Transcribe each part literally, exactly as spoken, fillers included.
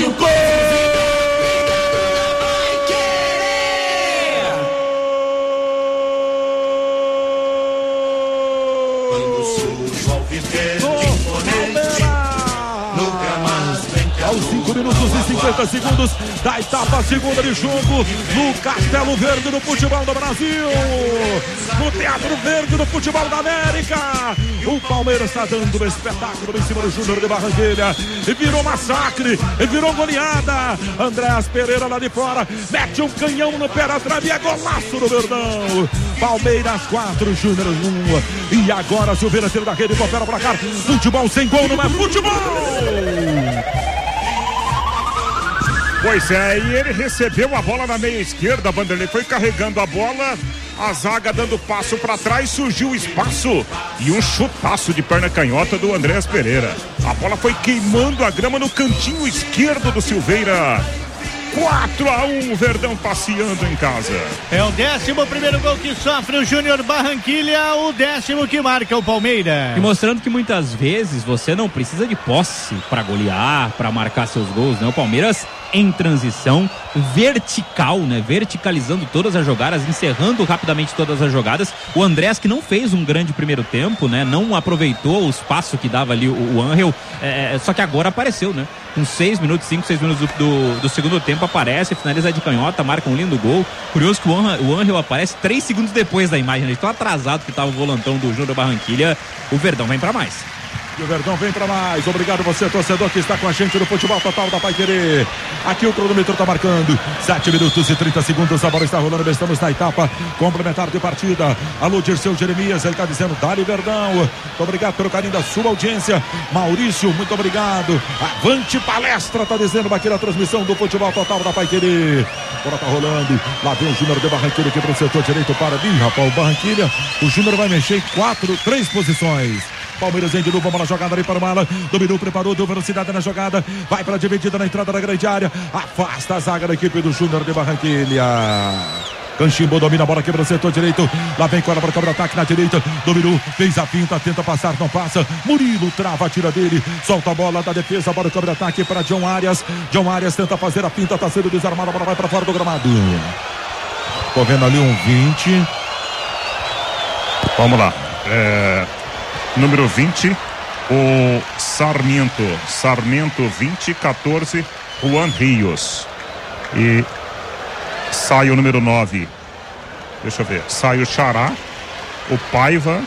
machucou! Aos cinco minutos e cinquenta segundos da etapa segunda de jogo no Castelo Verde do futebol do Brasil, no Teatro Verde do futebol da América. O Palmeiras está dando um espetáculo em cima do Júnior de Barranquilla e virou massacre, e virou goleada. Andréas Pereira lá de fora mete um canhão no pé da trave e é golaço do Verdão. Palmeiras quatro, Júnior um. E agora Silveira tira da rede, confere pra cá. Futebol sem gol não é futebol. Pois é, e ele recebeu a bola na meia esquerda, Vanderlei foi carregando a bola, a zaga dando passo para trás, surgiu o espaço e um chutaço de perna canhota do Andréas Pereira. A bola foi queimando a grama no cantinho esquerdo do Silveira. quatro a um, Verdão passeando em casa. É o décimo primeiro gol que sofre o Júnior Barranquilla, o décimo que marca o Palmeiras. E mostrando que muitas vezes você não precisa de posse para golear, para marcar seus gols, né? O Palmeiras em transição, vertical, né? Verticalizando todas as jogadas, encerrando rapidamente todas as jogadas. O Andrés, que não fez um grande primeiro tempo, né? Não aproveitou o espaço que dava ali o, o Angel, é, só que agora apareceu, né? Com seis minutos, cinco, seis minutos do, do, do segundo tempo aparece, finaliza de canhota, marca um lindo gol. Curioso que o, An, o Angel aparece três segundos depois da imagem, né? Tão atrasado que estava o volantão do Júnior Barranquilla. O Verdão vem pra mais. E o Verdão vem pra mais. Obrigado você, torcedor, que está com a gente no Futebol Total da Paiquerê. Aqui o cronômetro está marcando sete minutos e trinta segundos. A bola está rolando. Estamos na etapa complementar de partida. Alô, Dirceu Jeremias, ele está dizendo: Dali Verdão. Muito obrigado pelo carinho da sua audiência. Maurício, muito obrigado. Avante palestra, está dizendo aqui na transmissão do Futebol Total da Paiquerê. A bola está rolando. Lá vem o Júnior de Barranquilla aqui para o setor direito para ali, rapaz. O Barranquilla, o Júnior vai mexer em quatro, três posições. Palmeiras vem de novo, bola jogada ali para o Mala. Dominou, preparou, deu velocidade na jogada. Vai para a dividida na entrada da grande área. Afasta a zaga da equipe do Júnior de Barranquilla. Canchimbo domina a bola, quebra o setor direito. Lá vem Cora para contra-ataque na direita. Dominou, fez a pinta, tenta passar, não passa. Murilo trava a tira dele. Solta a bola da defesa, a bola contra-ataque para John Arias. John Arias tenta fazer a pinta, está sendo desarmado. A bola vai para fora do gramado. Tô vendo ali um vinte. Vamos lá. É... Número vinte, o Sarmiento. Sarmiento vinte, quatorze, Juan Rios. E sai o número nove. Deixa eu ver. Sai o Xará, o Paiva.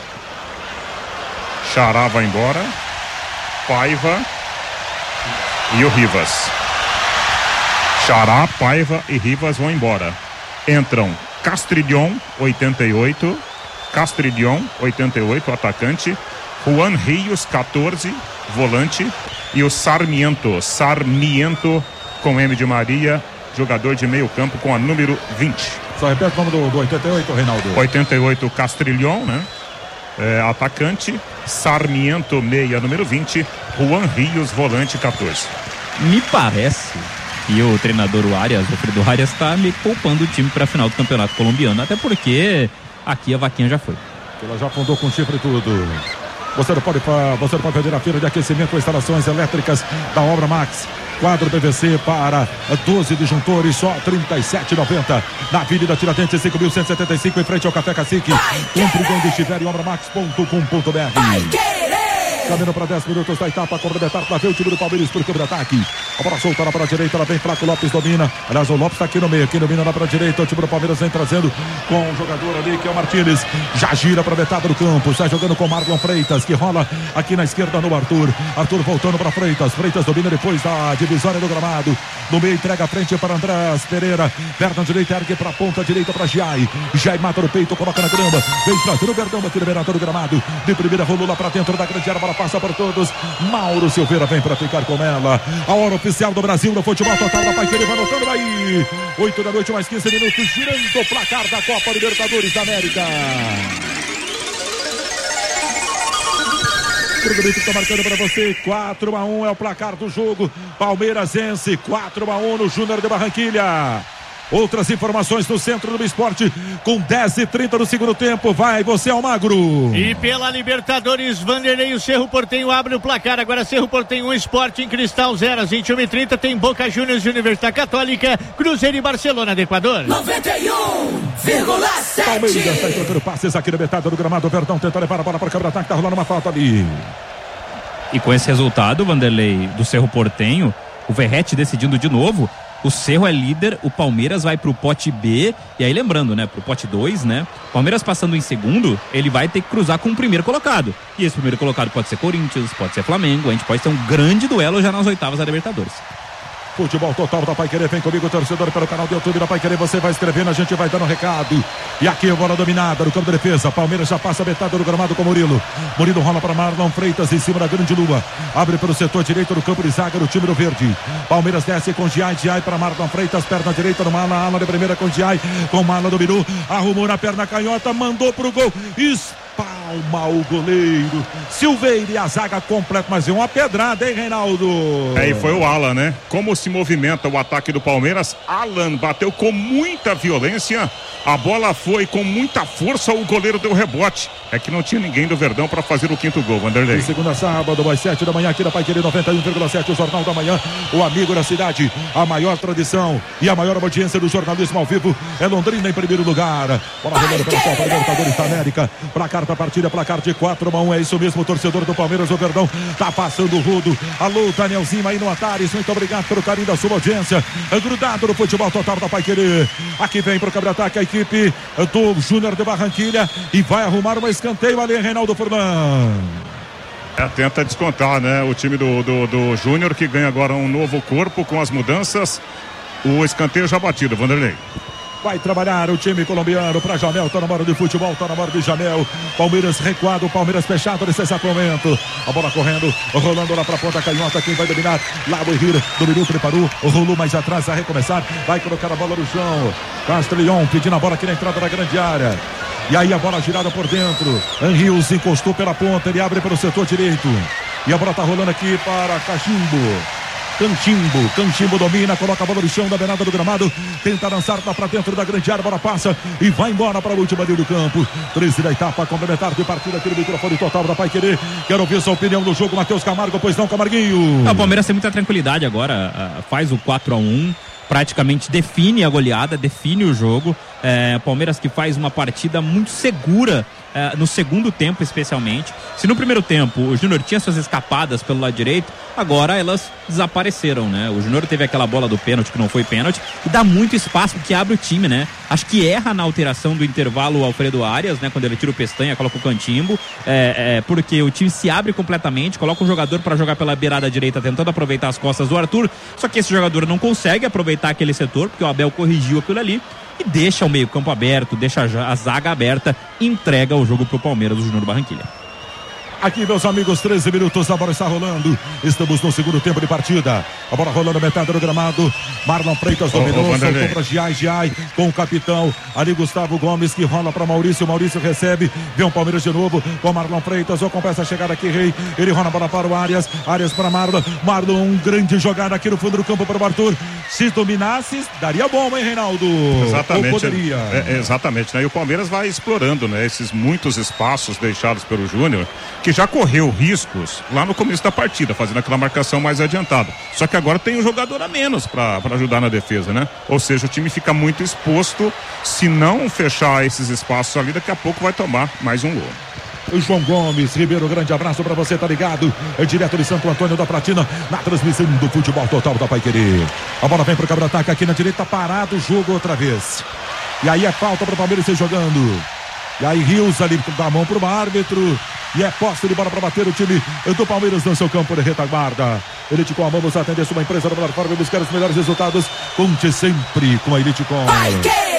Xará vai embora. Paiva e o Rivas. Xará, Paiva e Rivas vão embora. Entram Castrilhon, oitenta e oito. Castrilhon, oitenta e oito, atacante. Juan Rios, quatorze, volante. E o Sarmiento, Sarmiento com M de Maria, jogador de meio campo com a número vinte. Só repete o nome do, do oitenta e oito, Reinaldo. oitenta e oito, Castrilhon, né? É, atacante. Sarmiento, meia, número vinte. Juan Rios, volante, quatorze. Me parece que o treinador o Arias, o Fredo Arias, está meio poupando o time para a final do Campeonato Colombiano, até porque aqui a vaquinha já foi. Ela já fundou com chifre e tudo. Você não pode, você não pode perder a feira de aquecimento com instalações elétricas da Obra Max. Quadro P V C para doze disjuntores, só trinta e sete reais e noventa centavos. Na Avenida Tiradentes, cinco mil cento e setenta e cinco, em frente ao Café Cacique. Compre onde estiver em obra max ponto com ponto b r. Caminhando para dez minutos da etapa complementar. Lá vem o time do Palmeiras por contra-ataque. A bola solta lá para a direita. Lá vem Flaco Lopes, domina. Aliás, o Lopes está aqui no meio. Aqui domina lá para a direita. O time do Palmeiras vem trazendo com o jogador ali que é o Martínez. Já gira para a metade do campo. Está jogando com o Marlon Freitas, que rola aqui na esquerda no Arthur. Arthur voltando para Freitas. Freitas domina depois da divisória do gramado. No meio entrega a frente para Andrés Pereira. Perna direita ergue para a ponta direita para Giai. Giai mata no peito, coloca na grama. Vem trazendo o Verdão aqui no beirado do gramado. De primeira rolou lá para dentro da grande área. Bola passa por todos. Mauro Silveira vem para ficar com ela. A hora oficial do Brasil no Futebol Total da Paiquerê. Vai anotando aí. oito da noite, mais quinze minutos. Girando o placar da Copa Libertadores da América. O Grito está marcando para você. quatro a um é o placar do jogo. Palmeiras vence quatro a um no Júnior de Barranquilla. Outras informações no Centro do Esporte com dez e trinta no segundo tempo. Vai você, Almagro. E pela Libertadores, Vanderlei, o Cerro Porteño abre o placar. Agora Cerro Porteño um, Sport em Cristal zero às vinte e uma e trinta. Tem Boca Juniors e Universidade Católica, Cruzeiro e Barcelona do Equador. noventa e um vírgula sete. Palmeiras está trocando passes aqui na metade do gramado. O Verdão tenta levar a bola para o contra-ataque. Tá rolando uma falta ali. E com esse resultado, Vanderlei, do Cerro Porteño, o Verrete decidindo de novo. O Cerro é líder, o Palmeiras vai pro pote B, e aí lembrando, né, pro pote dois, né, Palmeiras passando em segundo, ele vai ter que cruzar com o primeiro colocado, e esse primeiro colocado pode ser Corinthians, pode ser Flamengo, a gente pode ter um grande duelo já nas oitavas da Libertadores. Futebol total da Paiquerê, vem comigo, torcedor, pelo canal do YouTube da Paiquerê, você vai escrevendo, a gente vai dando um recado. E aqui a bola dominada no campo de defesa, Palmeiras já passa a metade do gramado com Murilo. Murilo rola para Marlon Freitas em cima da grande lua, abre pelo setor direito do campo de zaga do time do verde. Palmeiras desce com Giai, Giai para Marlon Freitas, perna direita no Mala, ala de primeira com Giai, com Mala dominou, arrumou na perna canhota, mandou pro gol, espalma o goleiro. Silveira e a zaga completa, mas é uma pedrada, hein, Reinaldo? É, e foi o Alan, né? Como se movimenta o ataque do Palmeiras. Alan bateu com muita violência, a bola foi com muita força, o goleiro deu rebote. É que não tinha ninguém do Verdão para fazer o quinto gol, Vanderlei. De segunda a sábado, às sete da manhã, aqui na Paiquerê noventa e um vírgula sete, o Jornal da Manhã, o amigo da cidade, a maior tradição e a maior audiência do jornalismo ao vivo é Londrina em primeiro lugar. Bola rolando pela Copa Libertadores da América, placar da partida, placar de quatro a um, é isso mesmo, o torcedor do Palmeiras, o Verdão, tá passando o rudo. Alô, Danielzinho aí no Atares, muito obrigado pelo carinho da sua audiência, é grudado no futebol total da Paiquerê. Aqui vem pro contra-ataque a equipe do Júnior de Barranquilha e vai arrumar uma escanteio ali, Reinaldo Fernandes. É, tenta descontar, né? O time do, do, do Júnior, que ganha agora um novo corpo com as mudanças. O escanteio já batido, Vanderlei. Vai trabalhar o time colombiano para Jamel, tá na hora de futebol, tá na hora de Jamel. Palmeiras recuado, Palmeiras fechado nesse exato momento. A bola correndo, rolando lá pra ponta canhota, quem vai dominar? Lá o Henrique, dominou, preparou, rolou mais atrás, vai recomeçar, vai colocar a bola no chão. Castellón pedindo a bola aqui na entrada da grande área. E aí a bola girada por dentro. Henrique encostou pela ponta, ele abre pelo setor direito. E a bola tá rolando aqui para Cachimbo. Cantimbo, Cantimbo domina, coloca a bola no chão da beirada do gramado, tenta lançar lá pra dentro da grande área, bola passa e vai embora para a última linha do campo. treze da etapa complementar de partida aqui no microfone total da Paiquerê. Quero ouvir sua opinião do jogo, Matheus Camargo, pois não, Camarguinho? O Palmeiras tem muita tranquilidade agora, faz o quatro a um, praticamente define a goleada, define o jogo. É, Palmeiras que faz uma partida muito segura é, no segundo tempo, especialmente. Se no primeiro tempo o Júnior tinha suas escapadas pelo lado direito, agora elas desapareceram, né? O Júnior teve aquela bola do pênalti que não foi pênalti e dá muito espaço porque abre o time, né? Acho que erra na alteração do intervalo o Alfredo Arias, né? Quando ele tira o Pestanha, coloca o Cantimbo, é, é, porque o time se abre completamente, coloca um jogador para jogar pela beirada direita, tentando aproveitar as costas do Arthur, só que esse jogador não consegue aproveitar aquele setor, porque o Abel corrigiu aquilo ali e deixa o meio campo aberto, deixa a zaga aberta, entrega o jogo pro Palmeiras, o Júnior Barranquilha. Aqui, meus amigos, treze minutos, a bola está rolando. Estamos no segundo tempo de partida. A bola rolando metade do gramado. Marlon Freitas dominou, oh, soltou para Giai, Giai com o capitão. Ali Gustavo Gomes que rola para Maurício. Maurício recebe, vem o Palmeiras de novo com Marlon Freitas. Ou começa a chegar aqui, Rei. Ele rola a bola para o Arias. Arias para Marlon. Marlon, um grande jogada aqui no fundo do campo para o Arthur. Se dominasse, daria bom, hein, Reinaldo? Exatamente. Ou poderia. É, exatamente, né? E o Palmeiras vai explorando, né? Esses muitos espaços deixados pelo Júnior, que já correu riscos lá no começo da partida, fazendo aquela marcação mais adiantada. Só que agora tem um jogador a menos para ajudar na defesa, né? Ou seja, o time fica muito exposto. Se não fechar esses espaços ali, daqui a pouco vai tomar mais um gol. O João Gomes Ribeiro, grande abraço pra você, tá ligado? É direto de Santo Antônio da Platina, na transmissão do futebol total da Paiquerê. A bola vem pro contra-ataque aqui na direita, parado o jogo outra vez. E aí é falta pro Palmeiras ir jogando. E aí Rios ali dá a mão pro árbitro. E é posse de bola para bater o time do Palmeiras no seu campo de retaguarda. Eliticom, vamos atender sua empresa da melhor forma e buscar os melhores resultados. Conte sempre com a Eliticom. Vai querer!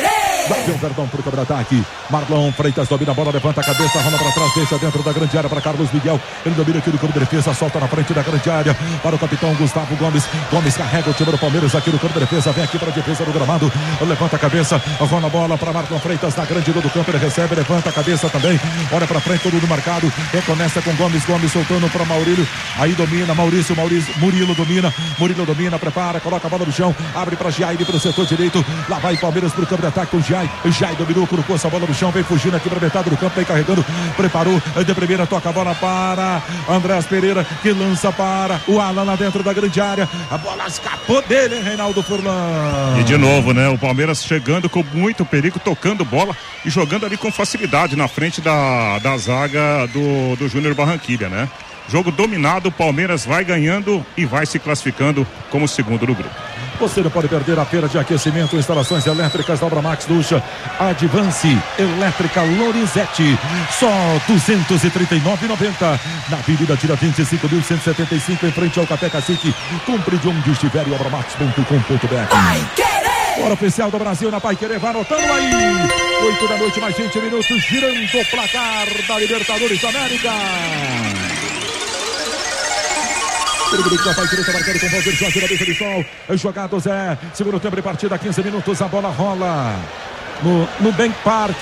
Lá vem o Verdão pro contra-ataque. Marlon Freitas domina a bola, levanta a cabeça, rola para trás, deixa dentro da grande área para Carlos Miguel. Ele domina aqui no campo de defesa, solta na frente da grande área para o capitão Gustavo Gomes. Gomes carrega o time do Palmeiras aqui no campo de defesa, vem aqui para a defesa do gramado. Levanta a cabeça, rola a bola para Marlon Freitas na grande do campo, ele recebe, levanta a cabeça também, olha para frente, todo mundo marcado. Recomeça com Gomes, Gomes soltando para Maurílio. Aí domina, Maurício, Maurício, Murilo domina, Murilo domina, prepara, coloca a bola no chão, abre para Jair para o setor direito. Lá vai Palmeiras para o campo de ataque com Jair. Jair dominou, colocou essa bola no chão, vem fugindo aqui para metade do campo, vem carregando, preparou de primeira, toca a bola para Andrés Pereira, que lança para o Alan lá dentro da grande área. A bola escapou dele, hein, Reinaldo Furlan. E de novo, né? O Palmeiras chegando com muito perigo, tocando bola e jogando ali com facilidade na frente da, da zaga do, do Júnior Barranquilla, né? Jogo dominado, o Palmeiras vai ganhando e vai se classificando como segundo do grupo. Você não pode perder a feira de aquecimento, instalações elétricas da Obra Max Ducha, Advance Elétrica Lorenzetti, só duzentos e trinta e nove reais e noventa centavos na Avenida Tira vinte e cinco mil cento e setenta e cinco, em frente ao Café Cacique. Compre de onde estiver e obramax ponto com ponto b r. Vai querer! Hora oficial do Brasil na Pai Querer, vai anotando aí. oito da noite, mais vinte minutos, girando o placar da Libertadores da América. O grupo da Pai Querer está marcando com o Valdir Jorge na mesa de sol. Jogados é segundo tempo de partida, quinze minutos, a bola rola no, no Bank Park.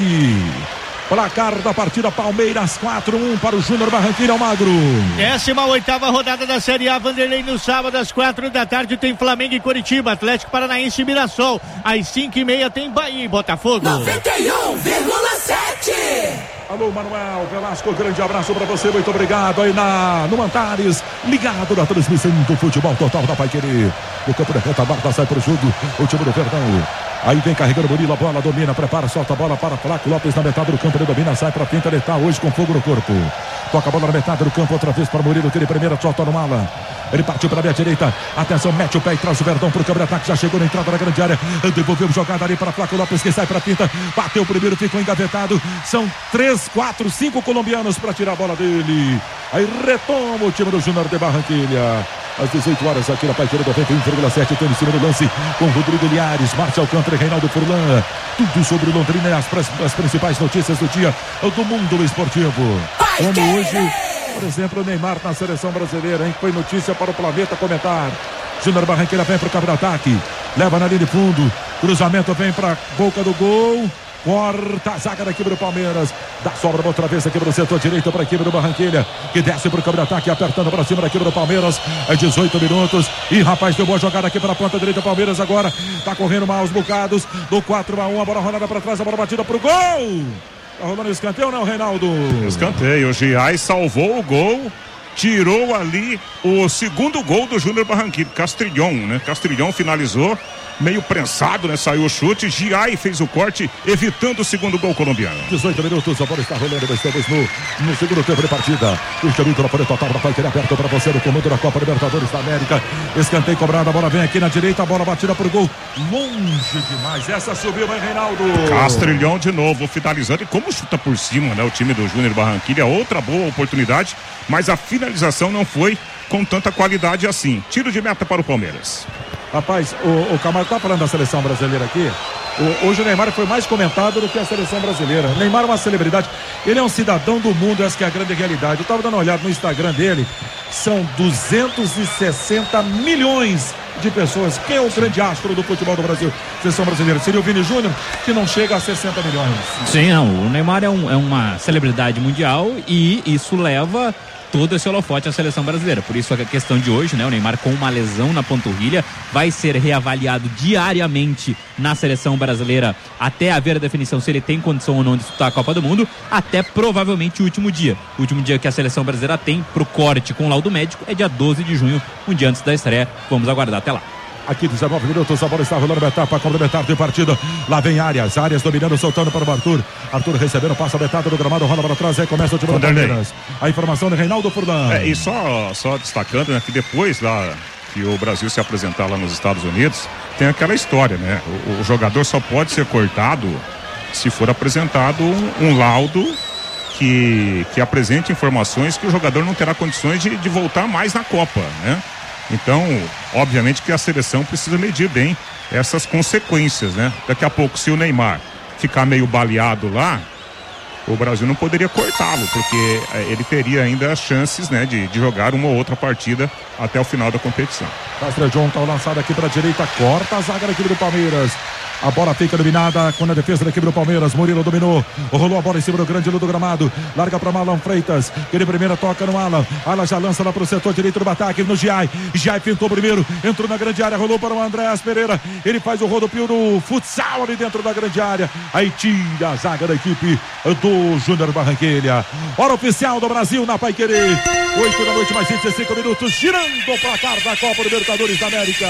Placar da partida, Palmeiras quatro a um para o Júnior Barranquilla Almagro. décima oitava rodada da Série A, Vanderlei, no sábado às quatro da tarde tem Flamengo e Coritiba, Atlético Paranaense e Mirassol. Às cinco e meia tem Bahia e Botafogo. noventa e um vírgula sete. Alô, Manuel Velasco, grande abraço pra você, muito obrigado aí na, no Antares, ligado na transmissão do futebol total da Pai Querer. O campo de retaguarda sai pro jogo, o time do Verdão. Aí vem carregando o Murilo, a bola domina, prepara, solta a bola para Flaco Lopes na metade do campo, ele domina, sai pra frente, ele tá hoje com fogo no corpo. Toca a bola na metade do campo, outra vez para o Murilo, que ele primeiro solta no ala. Ele partiu para a minha direita, atenção, mete o pé e traz o Verdão pro campo de ataque, já chegou na entrada da grande área, devolveu jogada ali para Flaco Lopes, que sai pra pinta, bateu o primeiro, ficou engavetado. São três, quatro, cinco colombianos para tirar a bola dele. Aí retoma o time do Júnior de Barranquilla. Às dezoito horas aqui na Pai Querer noventa e um vírgula sete, tem em cima do lance com Rodrigo Liares, Márcio Alcântara e Reinaldo Furlan. Tudo sobre Londrina e as, as principais notícias do dia do mundo esportivo. Como hoje, por exemplo, o Neymar na seleção brasileira, hein? Foi notícia para o planeta comentar. Júnior Barranquilla vem para o campo de ataque, leva na linha de fundo, cruzamento vem para a boca do gol. Corta a zaga da equipe do Palmeiras. Dá sobra outra vez aqui para o setor direito para a equipe do Barranquilla, que desce para o campo de ataque, apertando para cima da equipe do Palmeiras. É dezoito minutos. E rapaz, deu boa jogada aqui para a ponta direita. Palmeiras agora está correndo mal os bocados. Do quatro a um, a bola rolada para trás, a bola batida para o gol. Tá rolando escanteio ou não, Reinaldo? Escanteio. O Giai salvou o gol. Tirou ali o segundo gol do Júnior Barranquilla, Castrilhão, né? Castrilhão finalizou, meio prensado, né? Saiu o chute, Giai fez o corte, evitando o segundo gol colombiano. dezoito minutos, a bola está rolando, estamos no, no segundo tempo de partida. O Xaruto na folha total, vai querer aperto para você no comando da Copa Libertadores da América. Escanteio cobrado, a bola vem aqui na direita, a bola batida pro gol. Longe demais, essa subiu, hein, Reinaldo? Castrilhão de novo, finalizando, e como chuta por cima, né? O time do Júnior Barranquilla, outra boa oportunidade, mas a finalização não foi com tanta qualidade assim. Tiro de meta para o Palmeiras. Rapaz, o, o Camargo tá falando da seleção brasileira aqui. O, hoje o Neymar foi mais comentado do que a seleção brasileira. O Neymar é uma celebridade. Ele é um cidadão do mundo, essa que é a grande realidade. Eu tava dando uma olhada no Instagram dele. São duzentos e sessenta milhões de pessoas. Quem é o grande astro do futebol do Brasil? Seleção brasileira. Seria o Vini Júnior, que não chega a sessenta milhões. Sim, não. O Neymar é, um, é uma celebridade mundial e isso leva todo esse holofote à seleção brasileira. Por isso a questão de hoje, né? O Neymar com uma lesão na panturrilha vai ser reavaliado diariamente na seleção brasileira até haver a definição se ele tem condição ou não de disputar a Copa do Mundo, até provavelmente o último dia. O último dia que a seleção brasileira tem pro corte com laudo médico é dia doze de junho, um dia antes da estreia. Vamos aguardar até lá. Aqui dezenove minutos, a bola está rolando uma etapa complementar de partida. Lá vem Arias, Arias dominando, soltando para o Arthur. Arthur recebendo, passa a metade do gramado, rola para trás, aí começa o time do Palmeiras. A informação de Reinaldo Furlan. É, e só, só destacando, né, que depois lá que o Brasil se apresentar lá nos Estados Unidos, tem aquela história, né? O, o jogador só pode ser cortado se for apresentado um, um laudo que, que apresente informações que o jogador não terá condições de, de voltar mais na Copa, né? Então, obviamente que a seleção precisa medir bem essas consequências, né? Daqui a pouco, se o Neymar ficar meio baleado lá, o Brasil não poderia cortá-lo, porque ele teria ainda chances, né, de, de jogar uma ou outra partida até o final da competição. Castrejão tá lançado aqui para a direita, corta a zaga da equipe do Palmeiras. A bola fica eliminada com a defesa da equipe do Palmeiras. Murilo dominou, rolou a bola em cima do grande do gramado, larga para Marlon Freitas, ele primeiro toca no Alan, Alan já lança lá para o setor direito do ataque, no Giai, Giai pintou primeiro, entrou na grande área, rolou para o Andréas Pereira, ele faz o rodopio do futsal ali dentro da grande área, aí tira a zaga da equipe do Júnior Barranquilla. Hora oficial do Brasil na Paiquerê, oito da noite mais vinte e cinco minutos, girando o placar da Copa Libertadores da América.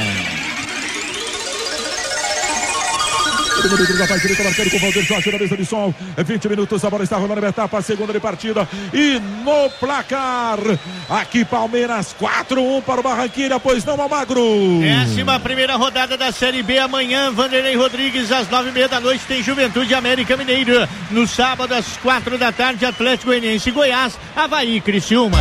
O número da direita marcando com o Valdir Jorge na mesa de som. vinte minutos, a bola está rolando na etapa, a segunda de partida. E no placar, aqui Palmeiras quatro a um para o Barranquilla, pois não, Almagro. Décima primeira rodada da Série B. Amanhã, Vanderlei Rodrigues, às nove e meia da noite, tem Juventude América Mineiro. No sábado, às quatro da tarde, Atlético Goianiense e Goiás, Avaí e Criciúma.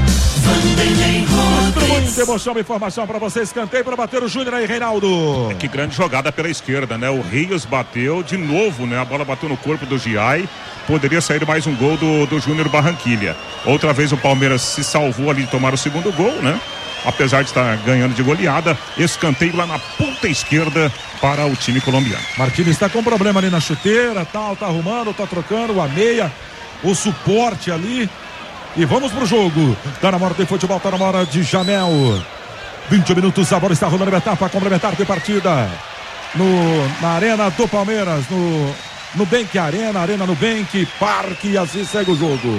Muita emoção e informação para vocês. Cantei para bater o Júnior aí, Reinaldo. É, que grande jogada pela esquerda, né? O Rios bateu de novo, né? A bola bateu no corpo do Giai. Poderia sair mais um gol do, do Júnior Barranquilla. Outra vez o Palmeiras se salvou ali de tomar o segundo gol, né? Apesar de estar ganhando de goleada, escanteio lá na ponta esquerda para o time colombiano. Martínez está com problema ali na chuteira, tal, tá arrumando, tá trocando a meia, o suporte ali. E vamos pro jogo. Tá na hora de futebol, tá na hora de Jamel. vinte minutos, a bola está rolando na etapa complementar de partida. No, na arena do Palmeiras, no Nubank Arena, Arena Nubank, Parque, e assim segue o jogo.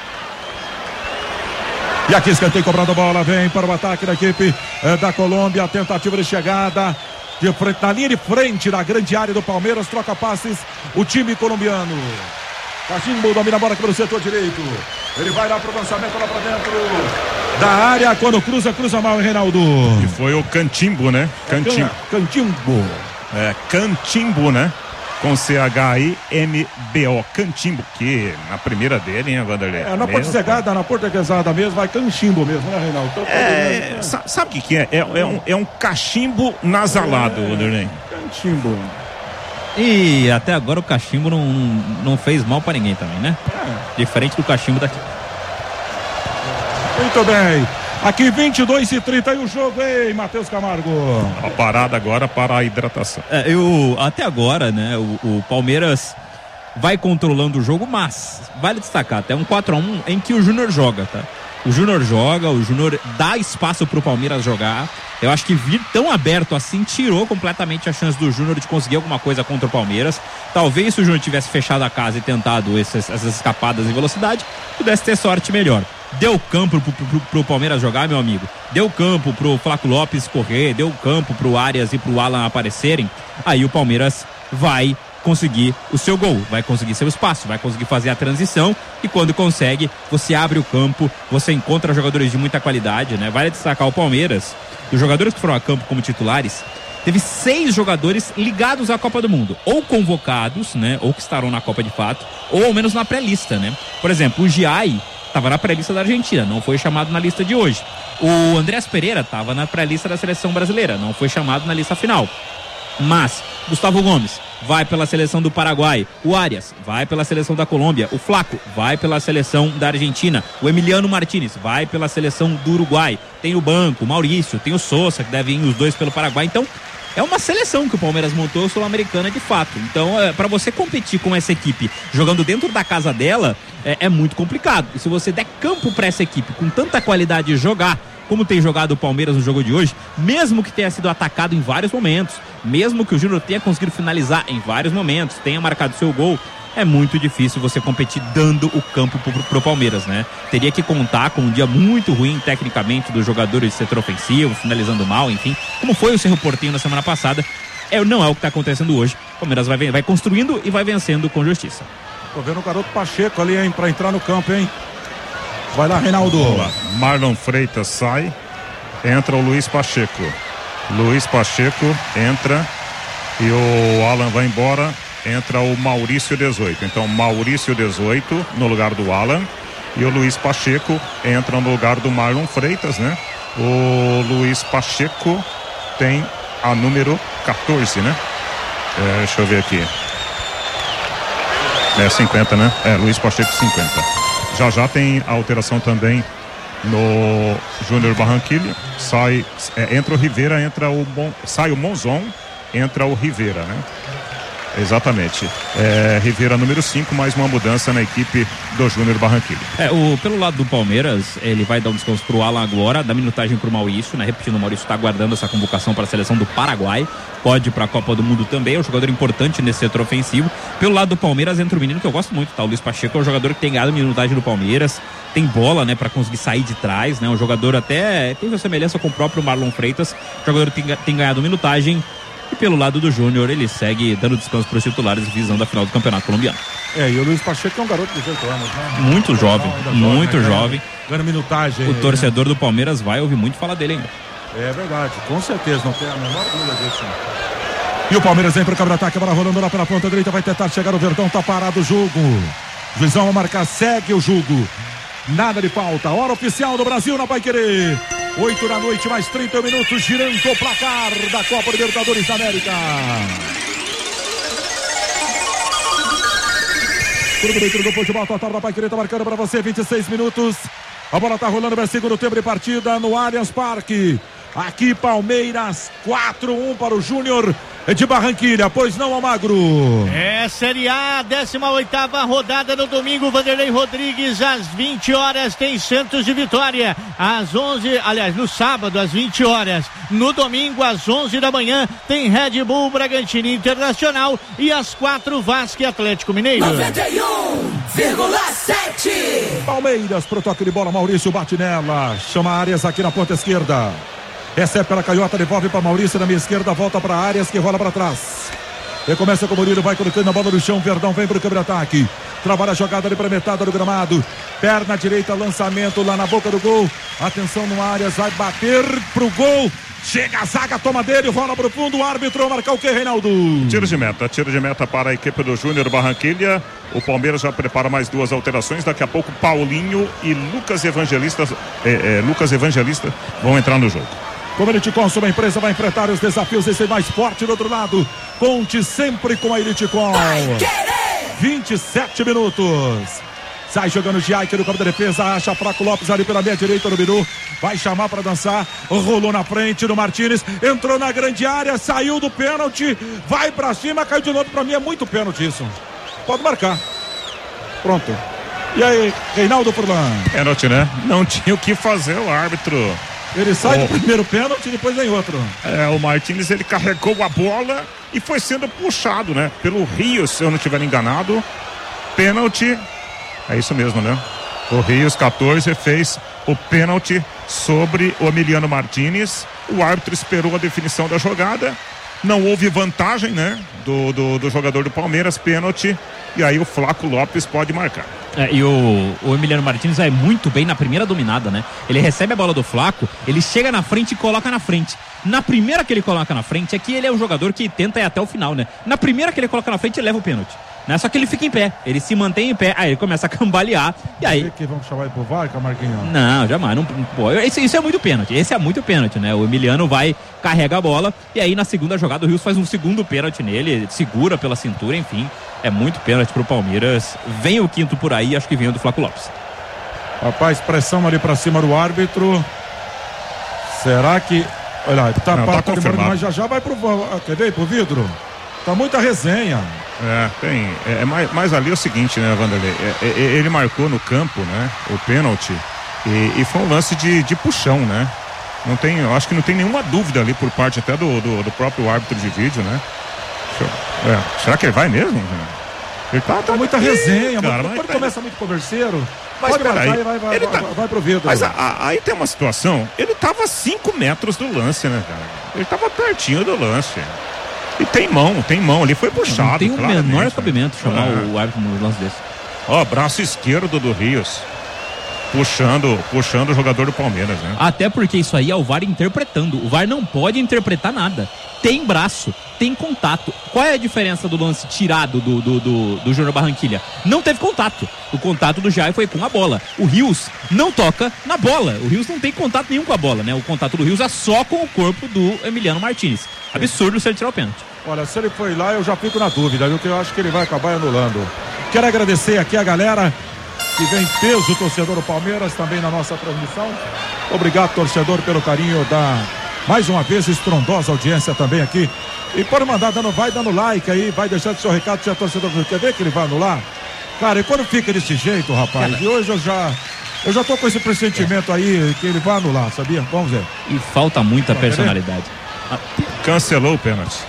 E aqui escanteio cobrando a bola, vem para o ataque da equipe é, da Colômbia, tentativa de chegada. De frente, na linha de frente da grande área do Palmeiras, troca passes o time colombiano. Cachimbo domina a bola aqui pelo setor direito. Ele vai lá pro lançamento, lá pra dentro da área. Quando cruza, cruza mal, hein, Reinaldo? E foi o Cantimbo, né? Cantimbo. Cantimbo. É, Cantimbo, né? Com C H I M B O. Cantimbo, que na primeira dele, hein, Vanderlei? É, na portuguesada, na portuguesada mesmo, vai Cantimbo mesmo, né, Reinaldo? Então, é, é, sabe o que, que é? É, é, um, é um cachimbo nasalado, é, Vanderlei. Cantimbo. E até agora o cachimbo não, não fez mal pra ninguém também, né? É. Diferente do cachimbo daqui. Muito bem. Aqui vinte e dois e trinta e o jogo, hein, Matheus Camargo? A parada agora para a hidratação. É, eu, até agora, né, o, o Palmeiras vai controlando o jogo, mas vale destacar, até um quatro a um em que o Júnior joga, tá? O Júnior joga, o Júnior dá espaço pro Palmeiras jogar. Eu acho que vir tão aberto assim tirou completamente a chance do Júnior de conseguir alguma coisa contra o Palmeiras. Talvez se o Júnior tivesse fechado a casa e tentado essas, essas escapadas em velocidade, pudesse ter sorte melhor. Deu campo pro, pro, pro Palmeiras jogar, meu amigo. Deu campo pro Flaco Lopes correr, deu campo pro Arias e pro Alan aparecerem. Aí o Palmeiras vai conseguir o seu gol, vai conseguir seu espaço, vai conseguir fazer a transição, e quando consegue, você abre o campo, você encontra jogadores de muita qualidade, né? Vale destacar o Palmeiras, dos jogadores que foram a campo como titulares, teve seis jogadores ligados à Copa do Mundo, ou convocados, né? Ou que estarão na Copa de fato, ou ao menos na pré-lista, né? Por exemplo, o Giai estava na pré-lista da Argentina, não foi chamado na lista de hoje. O Andréas Pereira estava na pré-lista da seleção brasileira, não foi chamado na lista final. Mas Gustavo Gomes vai pela seleção do Paraguai, o Arias vai pela seleção da Colômbia, o Flaco vai pela seleção da Argentina, o Emiliano Martínez vai pela seleção do Uruguai, tem o banco, o Maurício, tem o Sousa, que devem ir os dois pelo Paraguai. Então é uma seleção que o Palmeiras montou sul-americana de fato. Então, é, para você competir com essa equipe jogando dentro da casa dela, é, é muito complicado. E se você der campo para essa equipe com tanta qualidade de jogar, como tem jogado o Palmeiras no jogo de hoje, mesmo que tenha sido atacado em vários momentos, mesmo que o Júnior tenha conseguido finalizar em vários momentos, tenha marcado seu gol, é muito difícil você competir dando o campo pro, pro Palmeiras, né? Teria que contar com um dia muito ruim tecnicamente dos jogadores de setor ofensivo, finalizando mal, enfim, como foi o Cerro Porteño na semana passada. É, não é o que está acontecendo hoje. O Palmeiras vai, vai construindo e vai vencendo com justiça. Tô vendo o garoto Pacheco ali, hein, pra entrar no campo, hein? Vai lá, Reinaldo. Lá. Marlon Freitas sai, entra o Luiz Pacheco. Luiz Pacheco entra e o Alan vai embora, entra o Maurício dezoito. Então Maurício dezoito no lugar do Alan e o Luiz Pacheco entra no lugar do Marlon Freitas, né? O Luiz Pacheco tem a número quatorze, né? É, deixa eu ver aqui. É cinquenta, né? É, Luiz Pacheco cinquenta. Já já tem a alteração também no Júnior Barranquilla. Sai, é, entra o Rivera, entra o Mon, sai o Monzon, entra o Rivera, né? Exatamente. É, Rivera número cinco, mais uma mudança na equipe do Júnior Barranquilla. É, o, pelo lado do Palmeiras, ele vai dar um descanso pro Alan agora, dá minutagem pro Maurício, né? Repetindo, o Maurício está aguardando essa convocação para a seleção do Paraguai, pode ir para a Copa do Mundo também, é um jogador importante nesse setor ofensivo. Pelo lado do Palmeiras entra o menino que eu gosto muito, tá? O Luiz Pacheco é um jogador que tem ganhado minutagem no Palmeiras, tem bola, né, para conseguir sair de trás, né? Um jogador até tem uma semelhança com o próprio Marlon Freitas, jogador que tem, tem ganhado minutagem. E pelo lado do Júnior, ele segue dando descanso para os titulares visando a final do Campeonato Colombiano. É, e o Luiz Pacheco é um garoto de dezoito anos, né? Muito jovem, muito jovem. Ganhando minutagem. O torcedor do Palmeiras vai ouvir muito falar dele ainda. É verdade, com certeza, não tem a menor dúvida disso. E o Palmeiras vem para o contra-ataque, a bola rolando lá pela ponta direita, vai tentar chegar o Verdão, tá parado o jogo. Juizão vai marcar, segue o jogo. Nada de falta, hora oficial do Brasil na Paiquerê. oito da noite, mais trinta minutos, girando o placar da Copa Libertadores da América. Tudo bem, tudo do futebol total da Paiquerê, tá marcando para você, vinte e seis minutos. A bola tá rolando, vai segundo tempo de partida no Allianz Parque. Aqui Palmeiras, quatro a um para o Júnior de Barranquilla, pois não, Almagro? É Série A, décima oitava rodada no domingo, Vanderlei Rodrigues, às vinte horas tem Santos de Vitória, às onze, aliás, no sábado às vinte horas, no domingo às onze da manhã tem Red Bull Bragantino Internacional e às quatro Vasco e Atlético Mineiro. noventa e um vírgula sete. Palmeiras pro toque de bola, Maurício bate nela, chama Arias aqui na ponta esquerda. Recebe pela canhota, devolve para Maurício na minha esquerda, volta para Arias que rola para trás. Recomeça com o Murilo, vai colocando a bola no chão, Verdão vem para o câmbio-ataque. Trabalha a jogada ali para metade do gramado. Perna direita, lançamento lá na boca do gol. Atenção no Arias, vai bater pro gol. Chega a zaga, toma dele, rola pro fundo, o árbitro vai marcar o que, Reinaldo? Tiro de meta, tiro de meta para a equipe do Júnior Barranquilla. O Palmeiras já prepara mais duas alterações. Daqui a pouco Paulinho e Lucas Evangelista, é, é, Lucas Evangelista vão entrar no jogo. Como ele te consome, a empresa vai enfrentar os desafios e ser mais forte do outro lado. Conte sempre com a Elitecom. vinte e sete minutos. Sai jogando o Giaique no campo da defesa. Acha Fraco Lopes ali pela meia direita no Biru. Vai chamar para dançar. Rolou na frente do Martínez. Entrou na grande área. Saiu do pênalti. Vai para cima. Caiu de novo. Para mim é muito pênalti isso. Pode marcar. Pronto. E aí, Reinaldo Furlan? Pênalti, né? Não tinha o que fazer o árbitro. Ele sai oh. do primeiro pênalti e depois vem outro. É, o Martínez, ele carregou a bola e foi sendo puxado, né? Pelo Rios, se eu não estiver enganado. Pênalti. É isso mesmo, né? O Rios, quatorze, fez o pênalti sobre o Emiliano Martínez. O árbitro esperou a definição da jogada. Não houve vantagem, né? Do, do, do jogador do Palmeiras, pênalti. E aí o Flaco Lopes pode marcar. É, e o, o Emiliano Martínez vai muito bem na primeira dominada, né? Ele recebe a bola do Flaco, ele chega na frente e coloca na frente. Na primeira que ele coloca na frente, é que ele é um jogador que tenta ir até o final, né? Na primeira que ele coloca na frente, ele leva o pênalti. Né? Só que ele fica em pé, ele se mantém em pé, aí ele começa a cambalear, e aí... que vão chamar ele pro V A R, Camarguinho? Não, jamais, não, pô, isso, isso é muito pênalti, esse é muito pênalti, né? O Emiliano vai, carrega a bola, e aí na segunda jogada o Rios faz um segundo pênalti nele, segura pela cintura, enfim, é muito pênalti pro Palmeiras. Vem o quinto por aí, acho que vem o do Flaco Lopes. Rapaz, pressão ali pra cima do árbitro. Será que... Olha, tá, não, tá confirmado. Mas já já vai pro... Quer ver, pro vidro? Tá muita resenha. É, tem. É, é mais, mais ali é o seguinte, né, Vanderlei? É, é, ele marcou no campo, né? O pênalti. E, e foi um lance de, de puxão, né? Não tem, eu acho que não tem nenhuma dúvida ali por parte até do, do, do próprio árbitro de vídeo, né? É, será que ele vai mesmo? Ele tá, tá muita resenha, cara, mas quando começa muito converseiro. Mas pode peraí, vai, vai, vai, ele vai, tá... vai pro vidro. Mas a, a, aí tem uma situação, ele tava a cinco metros do lance, né, cara? Ele tava pertinho do lance. E tem mão, tem mão ali, foi puxado. Não tem o menor cabimento chamar é. o árbitro no lance desse. Ó, braço esquerdo do Rios. Puxando, puxando o jogador do Palmeiras, né? Até porque isso aí é o V A R interpretando. O V A R não pode interpretar nada. Tem braço, tem contato. Qual é a diferença do lance tirado do, do, do, do Júnior Barranquilla? Não teve contato. O contato do Jair foi com a bola. O Rios não toca na bola. O Rios não tem contato nenhum com a bola, né? O contato do Rios é só com o corpo do Emiliano Martínez. Absurdo se ele tirar o pênalti. Olha, se ele foi lá, eu já fico na dúvida, viu? Que eu acho que ele vai acabar anulando. Quero agradecer aqui a galera que vem em peso, torcedor do Palmeiras, também na nossa transmissão. Obrigado, torcedor, pelo carinho da, mais uma vez, estrondosa audiência também aqui. E pode mandar, dando, vai dando like aí, vai deixando seu recado, se é torcedor. Quer ver que ele vai anular? Cara, e quando fica desse jeito, rapaz, Cara. e hoje eu já... Eu já tô com esse pressentimento aí que ele vai anular, sabia? Vamos ver. E falta muita Vamos personalidade. Cancelou o pênalti.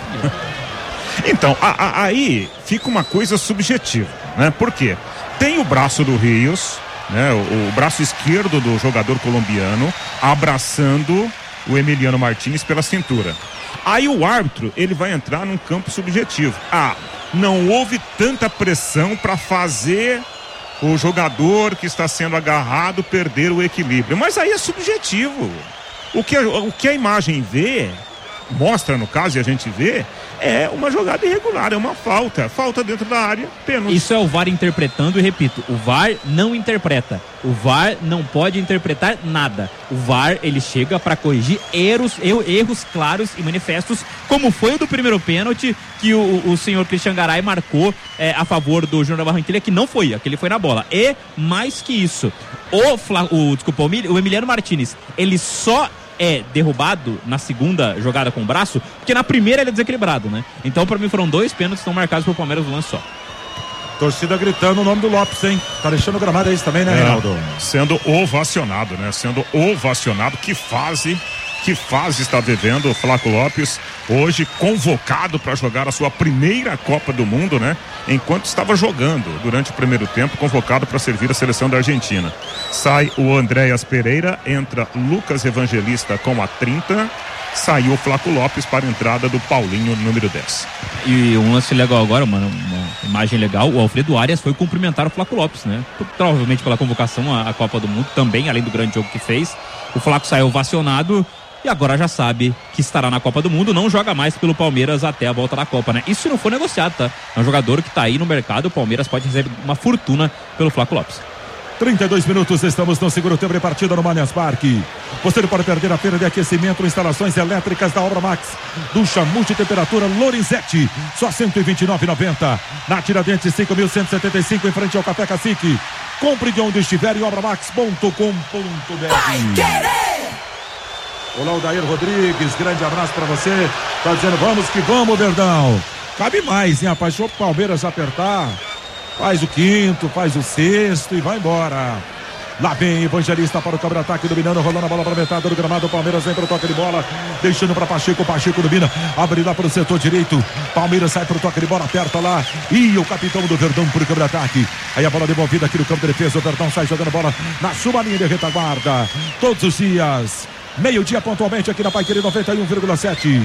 Então, a, a, aí fica uma coisa subjetiva, né? Por quê? Tem o braço do Rios, né? O, o braço esquerdo do jogador colombiano abraçando o Emiliano Martínez pela cintura. Aí o árbitro, ele vai entrar num campo subjetivo. Ah, não houve tanta pressão para fazer o jogador que está sendo agarrado perder o equilíbrio. Mas aí é subjetivo. O que a, o que a imagem vê, mostra no caso e a gente vê, é uma jogada irregular, é uma falta. Falta dentro da área, pênalti. Isso é o V A R interpretando e repito, o V A R não interpreta. O V A R não pode interpretar nada. O V A R, ele chega para corrigir erros, erros claros e manifestos, como foi o do primeiro pênalti que o, o senhor Christian Garay marcou é, a favor do Júnior da Barranquilla, que não foi, aquele foi na bola. E, mais que isso, o, Fla, o, desculpa, o Emiliano Martínez, ele só é derrubado na segunda jogada com o braço, porque na primeira ele é desequilibrado, né? Então, pra mim, foram dois pênaltis que estão marcados pro Palmeiras no lance só. Torcida gritando o nome do Lopes, hein? Tá deixando o gramado aí também, né, é, Reinaldo? Sendo ovacionado, né? Sendo ovacionado. Que fase, que fase está vivendo o Flaco Lopes, hoje convocado para jogar a sua primeira Copa do Mundo, né? Enquanto estava jogando durante o primeiro tempo, convocado para servir a seleção da Argentina. Sai o Andréas Pereira, entra Lucas Evangelista com a trinta, saiu o Flaco Lopes para a entrada do Paulinho, número dez. E um lance legal agora, mano, uma imagem legal, o Alfredo Arias foi cumprimentar o Flaco Lopes, né? Provavelmente pela convocação à, à Copa do Mundo também, além do grande jogo que fez. O Flaco saiu ovacionado e agora já sabe que estará na Copa do Mundo, não joga mais pelo Palmeiras até a volta da Copa, né? Isso se não for negociado, tá? É um jogador que tá aí no mercado, o Palmeiras pode receber uma fortuna pelo Flaco Lopes. trinta e dois minutos, estamos no segundo tempo de partida no Allianz Parque. Você não pode perder a feira de aquecimento, instalações elétricas da Obra Max. Ducha multitemperatura Lorenzetti, só cento e vinte e nove reais e noventa centavos. Na Tiradentes cinco mil cento e setenta e cinco, em frente ao Café Cacique. Compre de onde estiver em obra max ponto com ponto b r. Olá, o Dair Rodrigues, grande abraço pra você. Tá dizendo, vamos que vamos, Verdão. Cabe mais, hein, rapaz? Se o Palmeiras apertar, faz o quinto, faz o sexto e vai embora. Lá vem Evangelista para o contra-ataque, dominando, rolando a bola para a metade do gramado. O Palmeiras vem para o toque de bola, deixando para Pacheco. Pacheco domina, abre lá para o setor direito. Palmeiras sai para o toque de bola, aperta lá. E o capitão do Verdão para o contra-ataque. Aí a bola devolvida aqui no campo de defesa. O Verdão sai jogando bola na sua linha de retaguarda. Todos os dias, meio-dia pontualmente aqui na Paiquerê noventa e um vírgula sete.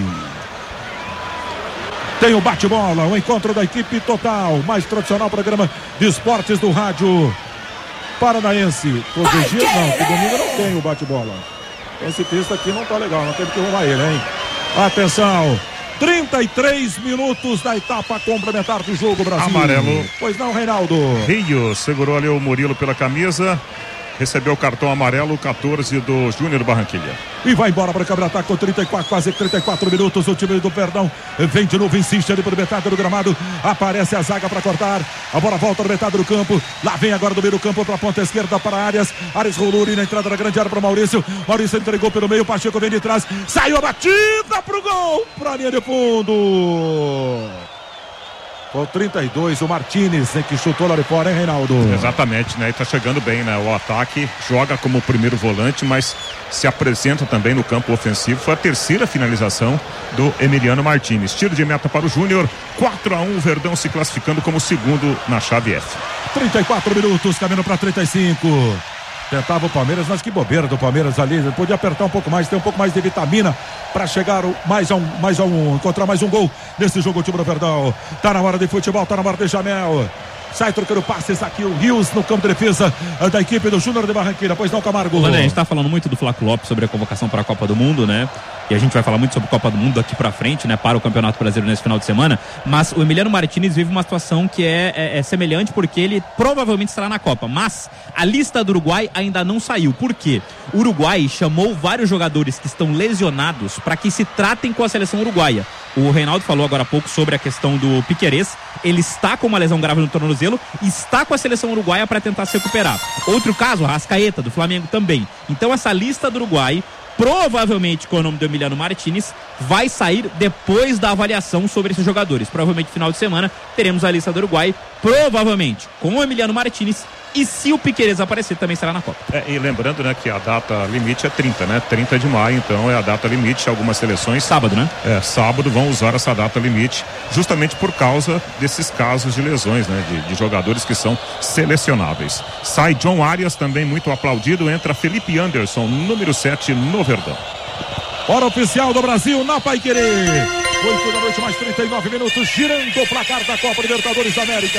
Tem o bate-bola, o encontro da equipe total, mais tradicional programa de esportes do rádio paranaense. Todos os dias não, que domingo não tem o bate-bola. Esse texto aqui não tá legal, não teve que arrumar ele, hein? Atenção, trinta e três minutos da etapa complementar do jogo, Brasil. Amarelo. Pois não, Reinaldo? Rio segurou ali o Murilo pela camisa. Recebeu o cartão amarelo, quatorze do Júnior Barranquilla. E vai embora para o contra-ataque com trinta e quatro, quase trinta e quatro minutos. O time do Verdão vem de novo, insiste ali por metade do gramado. Aparece a zaga para cortar. A bola volta no metade do campo. Lá vem agora do meio do campo para a ponta esquerda para Arias. Arias Roluri na entrada da grande área para Maurício. Maurício entregou pelo meio. Pacheco vem de trás. Saiu a batida para o gol. Para a linha de fundo. Com trinta e dois, o Martínez, né, que chutou lá de fora, hein, Reinaldo? Exatamente, né? E tá chegando bem, né? O ataque joga como primeiro volante, mas se apresenta também no campo ofensivo. Foi a terceira finalização do Emiliano Martínez. Tiro de meta para o Júnior. quatro a um, o Verdão se classificando como segundo na chave F. trinta e quatro minutos, caminhando para trinta e cinco. Tentava o Palmeiras, mas que bobeira do Palmeiras ali. Podia apertar um pouco mais, ter um pouco mais de vitamina para chegar mais a um, mais a um, encontrar mais um gol nesse jogo, o time do Verdão. Tá na hora de futebol, tá na hora de Jamel. Sai trocando passes aqui o Rios no campo de defesa da equipe do Júnior de Barranquilla. Pois não, Camargo? Olha, a gente tá falando muito do Flaco Lopes sobre a convocação para a Copa do Mundo, né? E a gente vai falar muito sobre a Copa do Mundo daqui pra frente, né? Para o Campeonato Brasileiro nesse final de semana. Mas o Emiliano Martínez vive uma situação que é, é, é semelhante, porque ele provavelmente estará na Copa. Mas a lista do Uruguai ainda não saiu. Por quê? O Uruguai chamou vários jogadores que estão lesionados para que se tratem com a seleção uruguaia. O Reinaldo falou agora há pouco sobre a questão do Piquerez. Ele está com uma lesão grave no tornozelo, está com a seleção uruguaia para tentar se recuperar. Outro caso, a Arrascaeta, do Flamengo também. Então essa lista do Uruguai, provavelmente com o nome do Emiliano Martínez, vai sair depois da avaliação sobre esses jogadores. Provavelmente no final de semana teremos a lista do Uruguai, provavelmente com o Emiliano Martínez, e se o Piquerez aparecer também será na Copa. É, e lembrando, né, que a data limite é trinta, né? trinta de maio, então é a data limite. Algumas seleções sábado, né? É, sábado vão usar essa data limite, justamente por causa desses casos de lesões, né? De, de jogadores que são selecionáveis. Sai John Arias, também muito aplaudido, entra Felipe Anderson, número sete no Verdão. Hora oficial do Brasil na Paiquerê. oito da noite, mais trinta e nove minutos, girando o placar da Copa Libertadores da América.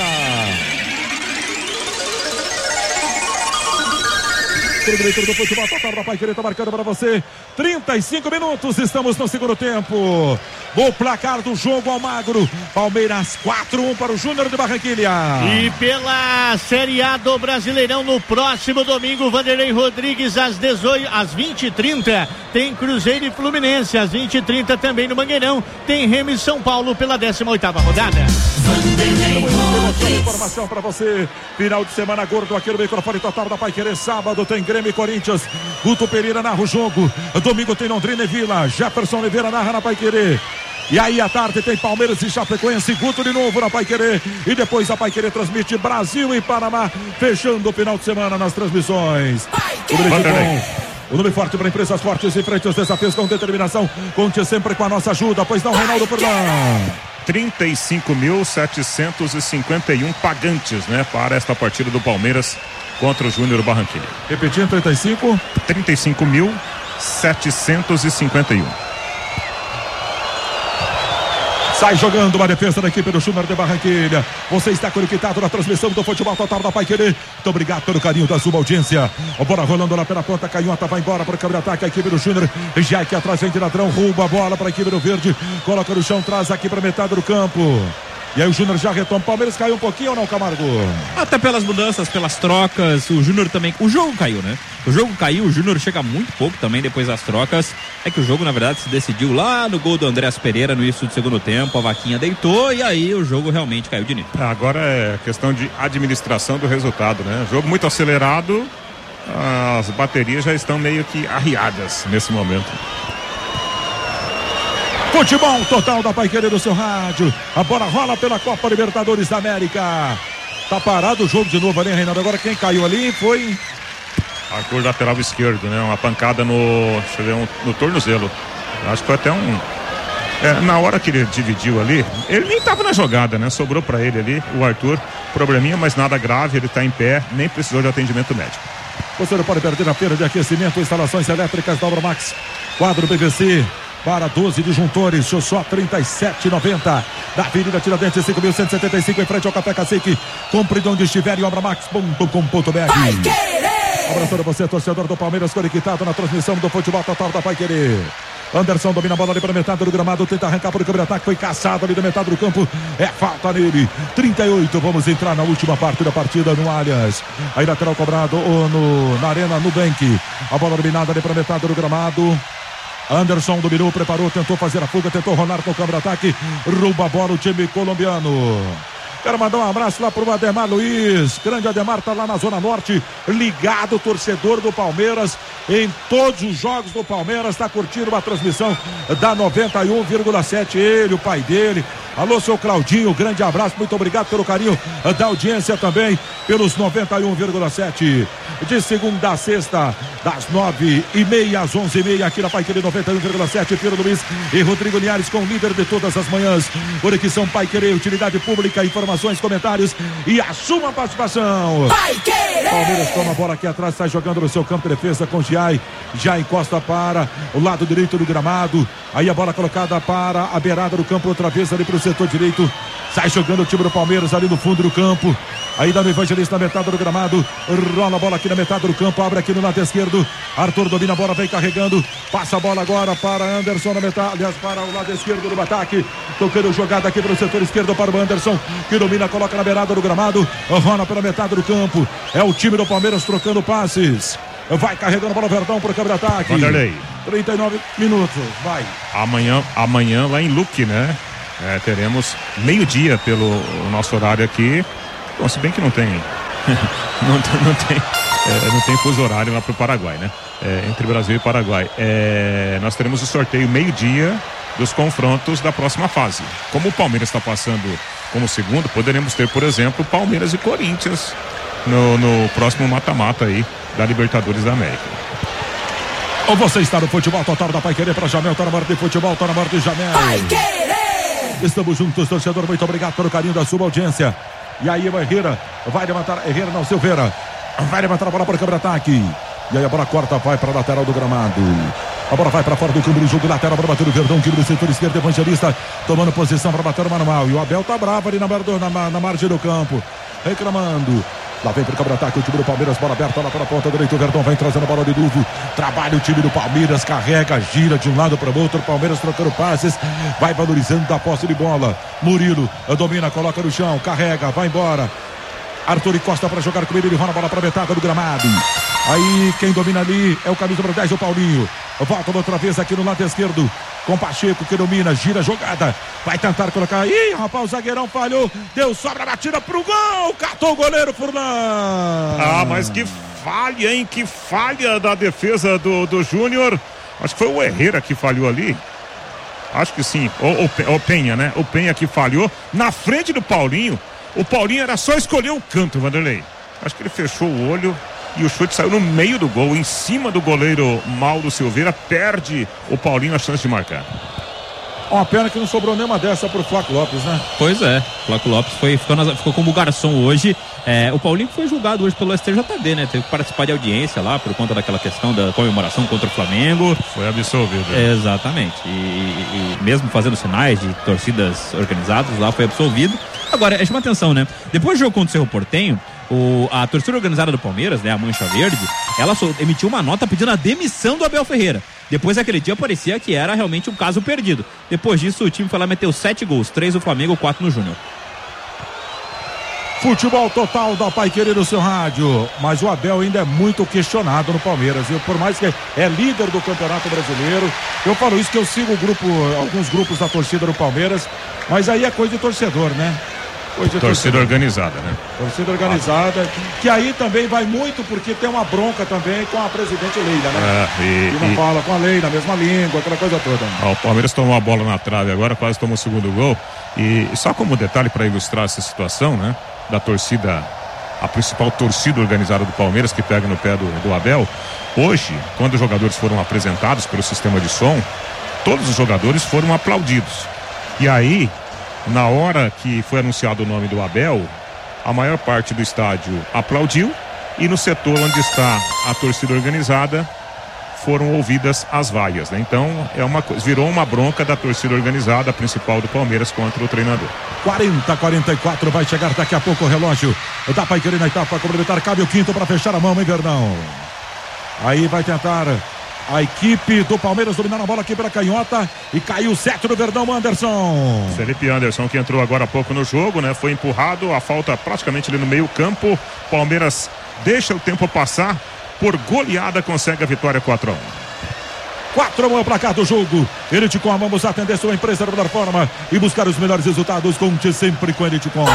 O diretor do futebol total da Paiquerê está marcando para você trinta e cinco minutos, estamos no segundo tempo. O placar do jogo ao magro: Palmeiras quatro a um para o Júnior de Barranquilha. E pela Série A do Brasileirão, no próximo domingo, Vanderlei Rodrigues às dezoito, às vinte e trinta tem Cruzeiro e Fluminense, às vinte e trinta também no Mangueirão tem Remo e São Paulo pela décima oitava rodada. Informação para você: final de semana gordo aqui no microfone total da Paiquerê. Sábado tem Grêmio e Corinthians, Guto Pereira narra o jogo. Domingo tem Londrina e Vila, Jefferson Oliveira narra na Paiquerê. E aí à tarde tem Palmeiras e Chapecoense, Guto de novo na Paiquerê. E depois a Paiquerê transmite Brasil e Panamá, fechando o final de semana nas transmissões. O nome forte para empresas fortes em frente aos desafios com determinação. Conte sempre com a nossa ajuda, pois não, Reinaldo Furlan. trinta e cinco mil setecentos e cinquenta e um pagantes, né, para esta partida do Palmeiras contra o Júnior Barranquilla. Repetindo, trinta e cinco? trinta e cinco mil setecentos e cinquenta e um. Sai jogando uma defesa da equipe do Júnior de Barranquilha. Você está conectado na transmissão do futebol total da Paiquerê. Muito obrigado pelo carinho da sua audiência. A bola rolando lá pela ponta, Canhota vai embora para o câmbio de ataque. A equipe do Júnior já aqui atrás vem de ladrão, rouba a bola para a equipe do Verde, coloca no chão, traz aqui para metade do campo. E aí o Júnior já retoma. O Palmeiras caiu um pouquinho ou não, Camargo? Até pelas mudanças, pelas trocas. O Júnior também. O jogo caiu, né? O jogo caiu, o Júnior chega muito pouco também depois das trocas. É que o jogo, na verdade, se decidiu lá no gol do Andrés Pereira no início do segundo tempo. A vaquinha deitou e aí o jogo realmente caiu de nível. Agora é questão de administração do resultado, né? Jogo muito acelerado. As baterias já estão meio que arriadas nesse momento. Futebol total da Paiquerê do seu rádio. A bola rola pela Copa Libertadores da América. Tá parado o jogo de novo ali, Reinaldo. Agora quem caiu ali foi Arthur, lateral esquerdo, né? Uma pancada no, deixa eu ver, um, no tornozelo. Acho que foi até um... É, na hora que ele dividiu ali, ele nem tava na jogada, né? Sobrou pra ele ali, o Arthur. Probleminha, mas nada grave, ele tá em pé, nem precisou de atendimento médico. Você não pode perder a feira de aquecimento, instalações elétricas da Obra Max. Quadro P V C para doze disjuntores, só trinta e sete reais e noventa centavos. Da Avenida Tiradentes, cinco mil cento e setenta e cinco, em frente ao Café Cacique. Compre de onde estiver em obra max ponto com ponto b r. Abraçando você, torcedor do Palmeiras, conectado na transmissão do futebol total da Paiquerê. Anderson domina a bola ali para metade do gramado, tenta arrancar para o câmbio de ataque, foi caçado ali da metade do campo, é falta nele. trinta e oito, vamos entrar na última parte da partida no Allianz. Aí lateral cobrado no, na Arena Nubank. A bola dominada ali para metade do gramado. Anderson dominou, preparou, tentou fazer a fuga, tentou rolar com o câmbio de ataque, rouba a bola o time colombiano. Quero mandar um abraço lá pro Ademar Luiz. Grande Ademar, tá lá na Zona Norte, ligado, torcedor do Palmeiras, em todos os jogos do Palmeiras, tá curtindo uma transmissão da noventa e um vírgula sete, ele, o pai dele. Alô, seu Claudinho, grande abraço, muito obrigado pelo carinho da audiência também, pelos noventa e um vírgula sete. De segunda a sexta, das nove e meia às onze e meia, aqui na Paiquerê noventa e um vírgula sete, Pedro Luiz e Rodrigo Linhares com o líder de todas as manhãs. Conexão Paiquerê, utilidade pública, informações, comentários e a sua participação. Paiquerê! Palmeiras toma a bola aqui atrás, está jogando no seu campo de defesa com o Giai. Já encosta para o lado direito do gramado. Aí a bola colocada para a beirada do campo, outra vez ali para o setor direito. Sai jogando o time do Palmeiras ali no fundo do campo. Aí dá no Evangelista na metade do gramado. Rola a bola aqui na metade do campo. Abre aqui no lado esquerdo. Arthur domina a bola, vem carregando. Passa a bola agora para Anderson na metade. Aliás, para o lado esquerdo do ataque. Tocando jogada aqui para o setor esquerdo para o Anderson, que domina, coloca na beirada do gramado. Rola pela metade do campo. É o time do Palmeiras trocando passes. Vai carregando a bola, Verdão, para o câmbio de ataque. Vanderlei. trinta e nove minutos, vai. Amanhã, amanhã lá em Luque, né? É, teremos meio-dia pelo nosso horário aqui. Bom, se bem que não tem. não, não tem. É, não tem fuso horário lá pro Paraguai, né? É, entre Brasil e Paraguai. É, nós teremos o sorteio meio-dia dos confrontos da próxima fase. Como o Palmeiras está passando como segundo, poderemos ter, por exemplo, Palmeiras e Corinthians no, no próximo mata-mata aí da Libertadores da América. Ou você está no futebol total da Pai Querer para Jamel, tá na hora de futebol, tá na hora de Jamel. Pai Querer! Estamos juntos, torcedor, muito obrigado pelo carinho da sua audiência. E aí o Herrera vai levantar, Herrera não, Silveira, vai levantar a bola para o câmera-ataque. E aí a bola corta, vai para a lateral do gramado. A bola vai para fora do campo de jogo, lateral para bater o Verdão, time do setor esquerdo, Evangelista tomando posição para bater o manual. E o Abel tá bravo ali na, na, na margem do campo, reclamando. Lá vem pro contra-ataque o time do Palmeiras, bola aberta lá para a ponta direita, o Verdão vem trazendo a bola de novo, trabalha o time do Palmeiras, carrega, gira de um lado para o outro, o Palmeiras trocando passes, vai valorizando da posse de bola. Murilo domina, coloca no chão, carrega, vai embora. Arthur Costa para jogar com ele, ele rola a bola para a metade do gramado. Aí quem domina ali é o camisa número dez, o Paulinho. Volta outra vez aqui no lado esquerdo com Pacheco que domina, gira a jogada, vai tentar colocar. Ih, rapaz, o zagueirão falhou, deu sobra a batida pro gol, catou o goleiro Furlan. Ah, mas que falha, hein? Que falha da defesa do, do Júnior. Acho que foi o Herrera que falhou ali. Acho que sim, o, o Penha, né? O Penha que falhou na frente do Paulinho. O Paulinho era só escolher o canto, Vanderlei. Acho que ele fechou o olho e o chute saiu no meio do gol, em cima do goleiro Mauro Silveira. Perde o Paulinho a chance de marcar. Uma pena que não sobrou nenhuma dessa pro Flaco Lopes, né? Pois é, Flaco Lopes foi, ficou, nas, ficou como garçom hoje. É, o Paulinho foi julgado hoje pelo S T J D, né? Teve que participar de audiência lá por conta daquela questão da comemoração contra o Flamengo. Foi absolvido. É, exatamente. E, e, e mesmo fazendo sinais de torcidas organizadas lá, foi absolvido. Agora, chama atenção, né? Depois do jogo contra o Cerro Porteño, O, a torcida organizada do Palmeiras, né, a Mancha Verde, ela só emitiu uma nota pedindo a demissão do Abel Ferreira. Depois daquele dia parecia que era realmente um caso perdido. Depois disso o time foi lá, meteu sete gols, três no Flamengo, quatro no Júnior. Futebol total da Pai Querer no seu rádio. Mas o Abel ainda é muito questionado no Palmeiras, viu? Por mais que é líder do Campeonato Brasileiro. Eu falo isso que eu sigo o grupo, alguns grupos da torcida do Palmeiras, mas aí é coisa de torcedor, né? Torcida torcedor. organizada, né? Torcida organizada, ah. que aí também vai muito porque tem uma bronca também com a presidente Leila, né? É, e, que não e... fala com a Leila, a mesma língua, aquela coisa toda. Ah, o Palmeiras tomou a bola na trave agora, quase tomou o segundo gol. E só como detalhe para ilustrar essa situação, né? Da torcida, a principal torcida organizada do Palmeiras, que pega no pé do, do Abel. Hoje, quando os jogadores foram apresentados pelo sistema de som, todos os jogadores foram aplaudidos. E aí, na hora que foi anunciado o nome do Abel, a maior parte do estádio aplaudiu e no setor onde está a torcida organizada foram ouvidas as vaias, né? Então é uma, virou uma bronca da torcida organizada, a principal do Palmeiras, contra o treinador. quarenta a quarenta e quatro, vai chegar daqui a pouco o relógio da Pai Querer na etapa complementar. Cabe o quinto para fechar a mão, hein, Verdão? Aí vai tentar a equipe do Palmeiras dominar a bola aqui pela canhota e caiu o sete do Verdão, Anderson. Felipe Anderson, que entrou agora há pouco no jogo, né? Foi empurrado, a falta praticamente ali no meio campo. Palmeiras deixa o tempo passar, por goleada consegue a vitória quatro a um. quatro a um é o placar do jogo. Eliticom, vamos atender sua empresa da melhor forma e buscar os melhores resultados. Conte sempre com a Eliticom.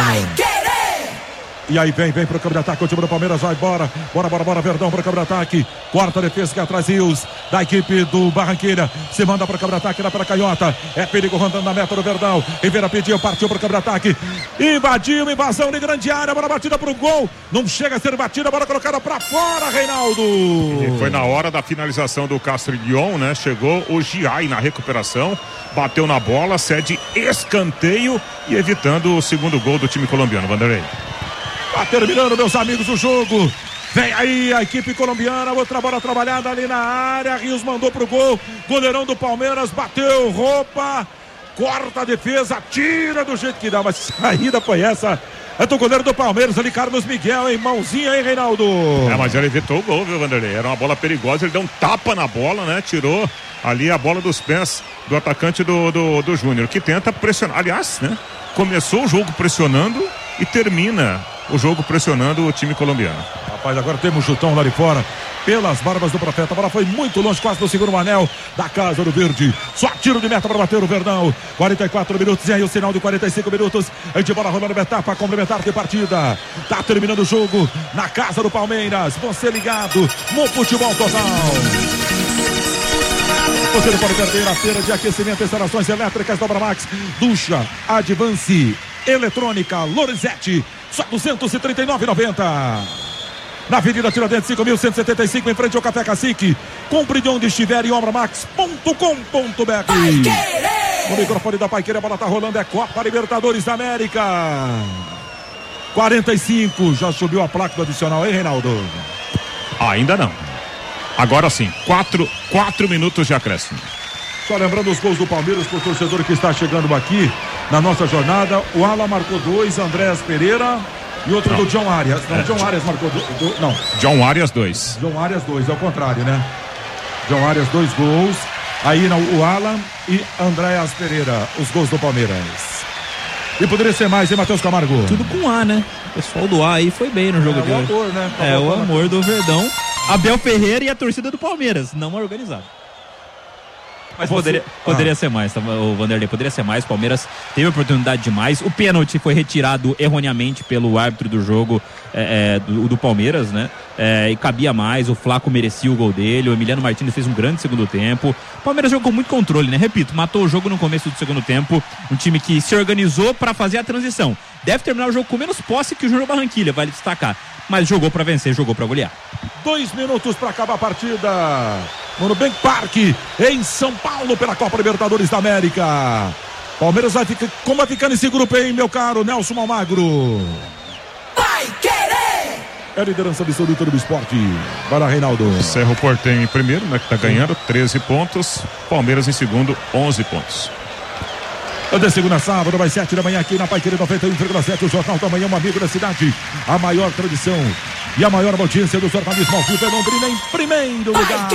E aí vem, vem pro campo de ataque, o time do Palmeiras vai embora, bora, bora, bora, Verdão pro campo de ataque, quarta a defesa que atrás Rios, da equipe do Barranquilha, se manda pro campo de ataque, lá para a canhota, é perigo rondando na meta do Verdão, Rivera pediu, partiu pro campo de ataque, invadiu, invasão de grande área, bola batida pro gol, não chega a ser batida, bola colocada pra fora, Reinaldo. E foi na hora da finalização do Castrillon, né, chegou o Giai na recuperação, bateu na bola, cede escanteio e evitando o segundo gol do time colombiano, Vanderlei. Tá terminando, meus amigos, o jogo. Vem aí a equipe colombiana, outra bola trabalhada ali na área. Rios mandou pro gol. Goleirão do Palmeiras bateu roupa, corta a defesa, tira do jeito que dá. Mas a saída foi essa. É do goleiro do Palmeiras ali, Carlos Miguel, hein? Mãozinha, hein, Reinaldo? É, mas ele evitou o gol, viu, Vanderlei? Era uma bola perigosa, ele deu um tapa na bola, né? Tirou ali a bola dos pés do atacante do, do, do Júnior, que tenta pressionar. Aliás, né? Começou o jogo pressionando e termina o jogo pressionando o time colombiano. Rapaz, agora temos o chutão lá de fora. pelas barbas do profeta. A bola foi muito longe, quase no segundo anel da Casa do Verde. Só tiro de meta para bater o Verdão. quarenta e quatro minutos e aí o sinal de quarenta e cinco minutos de bola rolando na etapa complementar de partida. Tá terminando o jogo na Casa do Palmeiras. Você ligado no Futebol Total. Você não pode perder a feira de aquecimento e instalações elétricas da Bramax. Ducha, Advance, Eletrônica, Lorenzetti. Só duzentos e trinta e nove reais e noventa centavos. Na Avenida Tiradentes, cinco mil cento e setenta e cinco, em frente ao Café Cacique. Compre de onde estiver em obramax ponto com ponto b r. O microfone da Paiqueira, a bola tá rolando, é Copa Libertadores da América. quarenta e cinco, já subiu a placa do adicional, hein, Reinaldo? Ainda não. Agora sim, quatro, quatro minutos de acréscimo. Só lembrando os gols do Palmeiras para o torcedor que está chegando aqui na nossa jornada. O Alan marcou dois, Andréas Pereira e outro não. do John Arias. Não, é. John Arias marcou dois. Do, não. John Arias dois. John Arias dois, é o contrário, né? John Arias dois gols. Aí não, o Alan e Andréas Pereira, os gols do Palmeiras. E poderia ser mais, hein, Matheus Camargo? Tudo com A, né? O pessoal do A aí foi bem no jogo é, de o hoje. Amor, né? É, o amor do Verdão. Abel Ferreira e a torcida do Palmeiras, não organizado. Mas Você... poderia, poderia ah. ser mais, tá, o Vanderlei, poderia ser mais. O Palmeiras teve oportunidade demais. O pênalti foi retirado erroneamente pelo árbitro do jogo é, é, do, do Palmeiras, né? É, e cabia mais, o Flaco merecia o gol dele, o Emiliano Martins fez um grande segundo tempo. O Palmeiras jogou com muito controle, né? Repito, matou o jogo no começo do segundo tempo. Um time que se organizou para fazer a transição. Deve terminar o jogo com menos posse que o Júnior Barranquilla, vale destacar. Mas jogou para vencer, jogou para golear. Dois minutos para acabar a partida no Nubank Park, em São Paulo, pela Copa Libertadores da América. Palmeiras vai ficar, como vai ficando esse grupo, hein, meu caro Nelson Almagro? Vai querer! É a liderança absoluta do esporte. Para Reinaldo. Cerro Porteño em primeiro, né, que tá ganhando, treze pontos. Palmeiras em segundo, onze pontos. De segunda a sábado, mais sete da manhã, aqui na Paiqueira noventa e um vírgula sete, o Jornal da Manhã, um amigo da cidade. A maior tradição e a maior audiência do jornalismo ao vivo é Londrina em primeiro lugar.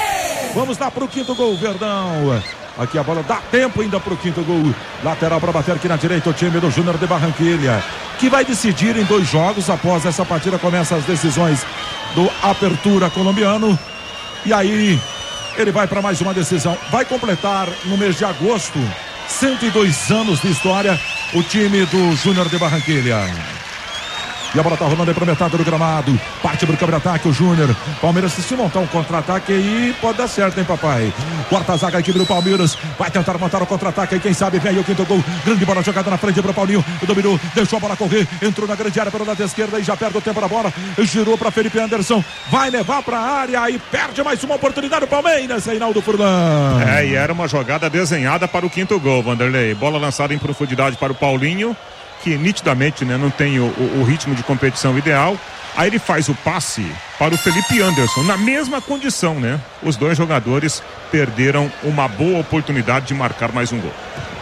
Vamos lá pro quinto gol, Verdão. Aqui a bola dá tempo ainda pro quinto gol. Lateral para bater aqui na direita o time do Júnior de Barranquilla, que vai decidir em dois jogos. Após essa partida começam as decisões do Apertura colombiano. E aí ele vai para mais uma decisão. Vai completar no mês de agosto cento e dois anos de história o time do Júnior de Barranquilla. E a bola tá rolando aí pro metade do gramado. Parte pro câmera-ataque o Júnior. Palmeiras, se montar um contra-ataque aí, pode dar certo, hein, papai? Quarta zaga a equipe do Palmeiras. Vai tentar montar o contra-ataque aí, quem sabe vem aí o quinto gol. Grande bola jogada na frente pro Paulinho. Dominou, deixou a bola correr. Entrou na grande área pelo lado esquerdo e já perde o tempo da bola. Girou pra Felipe Anderson. Vai levar pra área e perde mais uma oportunidade o Palmeiras, Reinaldo Furlan. É, e era uma jogada desenhada para o quinto gol, Vanderlei. Bola lançada em profundidade para o Paulinho, que nitidamente, né, não tem o, o, o ritmo de competição ideal. Aí ele faz o passe para o Felipe Anderson, na mesma condição, né? Os dois jogadores perderam uma boa oportunidade de marcar mais um gol.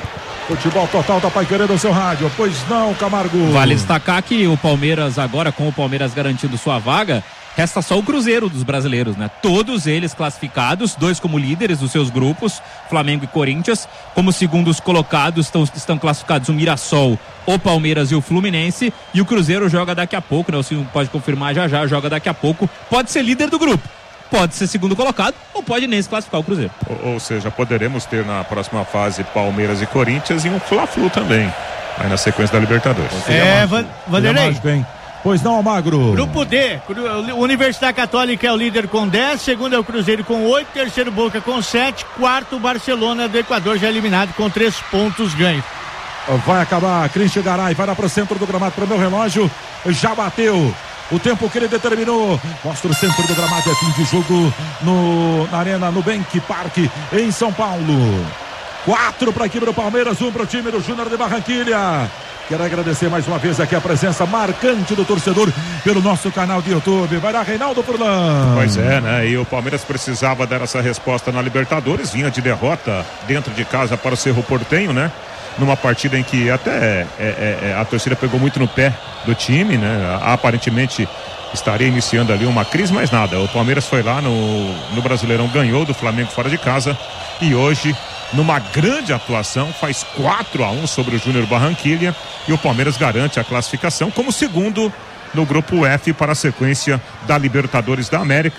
Futebol Total da Paiqueira do seu rádio. Pois não, Camargo. Vale destacar que o Palmeiras agora, com o Palmeiras garantindo sua vaga, resta só o Cruzeiro dos brasileiros, né? Todos eles classificados, dois como líderes dos seus grupos, Flamengo e Corinthians. Como segundos colocados estão, estão classificados o Mirassol, o Palmeiras e o Fluminense. E o Cruzeiro joga daqui a pouco, né? O Silvio pode confirmar já já, joga daqui a pouco. Pode ser líder do grupo, pode ser segundo colocado ou pode nem se classificar o Cruzeiro. Ou, ou seja, poderemos ter na próxima fase Palmeiras e Corinthians e um Fla-Flu também, aí na sequência da Libertadores. É, Van, Vanderlei. Pois não, Magro. Grupo D, Universidade Católica é o líder com dez, segundo é o Cruzeiro com oito, terceiro Boca com sete, quarto Barcelona do Equador já eliminado com três pontos ganhos. Vai acabar, Cristian Garay, vai lá pro centro do gramado, pro meu relógio, já bateu o tempo que ele determinou. Mostra o centro do gramado, é fim de jogo no, na Arena Nubank Park, em São Paulo. Quatro para a equipe do Palmeiras, um para o time do Júnior de Barranquilla. Quero agradecer mais uma vez aqui a presença marcante do torcedor pelo nosso canal de YouTube. Vai lá, Reinaldo Furlan. Pois é, né? E o Palmeiras precisava dar essa resposta na Libertadores. Vinha de derrota dentro de casa para o Cerro Porteño, né? Numa partida em que até é, é, é, a torcida pegou muito no pé do time, né? Aparentemente estaria iniciando ali uma crise, mas nada. O Palmeiras foi lá no, no Brasileirão, ganhou do Flamengo fora de casa e hoje, numa grande atuação, faz quatro a um sobre o Júnior Barranquilla e o Palmeiras garante a classificação como segundo no grupo F para a sequência da Libertadores da América.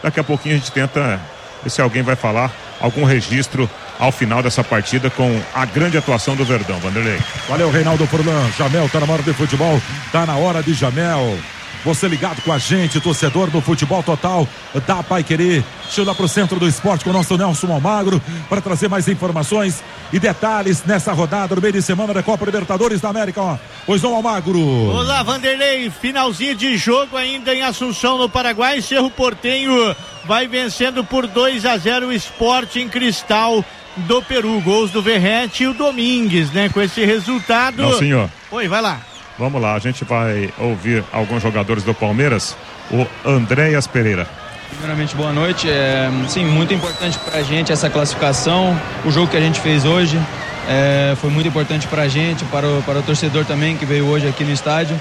Daqui a pouquinho a gente tenta ver se alguém vai falar algum registro ao final dessa partida com a grande atuação do Verdão, Vanderlei. Valeu, Reinaldo Furlan. Jamel tá na hora de futebol, tá na hora de Jamel. Você ligado com a gente, torcedor do Futebol Total da Paiquerê. Deixa eu dar pro centro do esporte com o nosso Nelson Almagro para trazer mais informações e detalhes nessa rodada no meio de semana da Copa Libertadores da América. Ó. Pois não, Almagro. Olá, Vanderlei. Finalzinho de jogo ainda em Assunção, no Paraguai. Cerro Porteño vai vencendo por dois a zero o Sporting Cristal do Peru. Gols do Verrete e o Domingues, né? Com esse resultado. Não, senhor. Oi, vai lá. Vamos lá, a gente vai ouvir alguns jogadores do Palmeiras. O Andréas Pereira. Primeiramente, boa noite. É, sim, muito importante pra gente essa classificação. O jogo que a gente fez hoje é, foi muito importante pra gente, para o, para o torcedor também que veio hoje aqui no estádio.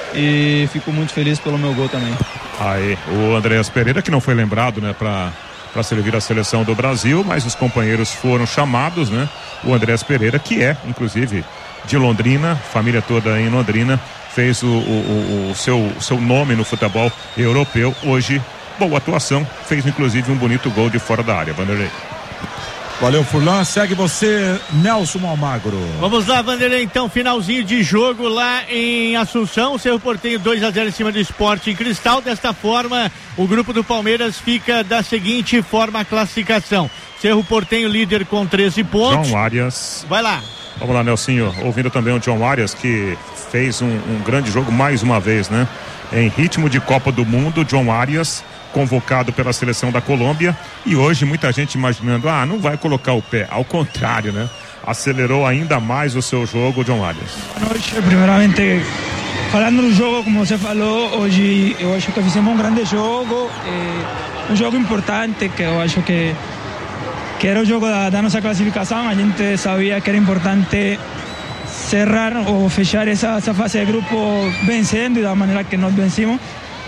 E fico muito feliz pelo meu gol também. Aí, o Andréas Pereira, que não foi lembrado, né, pra, pra servir a seleção do Brasil, mas os companheiros foram chamados, né? O Andréas Pereira, que é, inclusive, de Londrina, família toda em Londrina, fez o, o, o seu, seu nome no futebol europeu. Hoje, boa atuação, fez inclusive um bonito gol de fora da área, Vanderlei. Valeu, Furlan. Segue você, Nelson Almagro. Vamos lá, Vanderlei, então, finalzinho de jogo lá em Assunção. O Cerro Porteño dois a zero em cima do Sporting Cristal. Desta forma, o grupo do Palmeiras fica da seguinte forma a classificação. Cerro Porteño líder com treze pontos. João Arias. Vai lá. Vamos lá, Nelsinho, ouvindo também o John Arias, que fez um, um grande jogo mais uma vez, né? Em ritmo de Copa do Mundo, John Arias, convocado pela seleção da Colômbia, e hoje muita gente imaginando, ah, não vai colocar o pé, ao contrário, né? Acelerou ainda mais o seu jogo, John Arias. Boa noite, primeiramente, falando do jogo, como você falou, hoje eu acho que fizemos um grande jogo, eh, um jogo importante, que eu acho que que era o jogo da, da nossa classificação. A gente sabia que era importante cerrar ou fechar essa, essa fase de grupo vencendo, e da maneira que nós vencimos.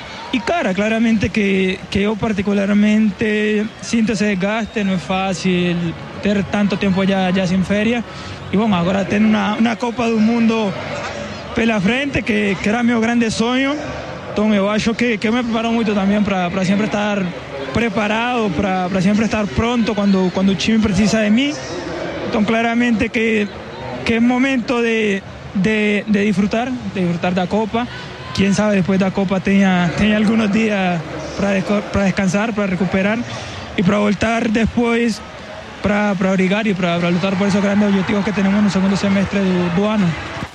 E cara, claramente que, que eu particularmente sinto esse desgaste, não é fácil ter tanto tempo já, já sem férias. E bom, agora tem uma, uma Copa do Mundo pela frente, que, que era meu grande sonho. Então eu acho que, que eu me preparo muito também para sempre estar preparado, para sempre estar pronto quando, quando o time precisa de mim. Então claramente que, que é momento de, de, de disfrutar, de disfrutar da Copa. Quem sabe depois da Copa tenha, tenha alguns dias para descansar, para recuperar e para voltar depois para brigar e para lutar por esses grandes objetivos que temos no segundo semestre do, do ano.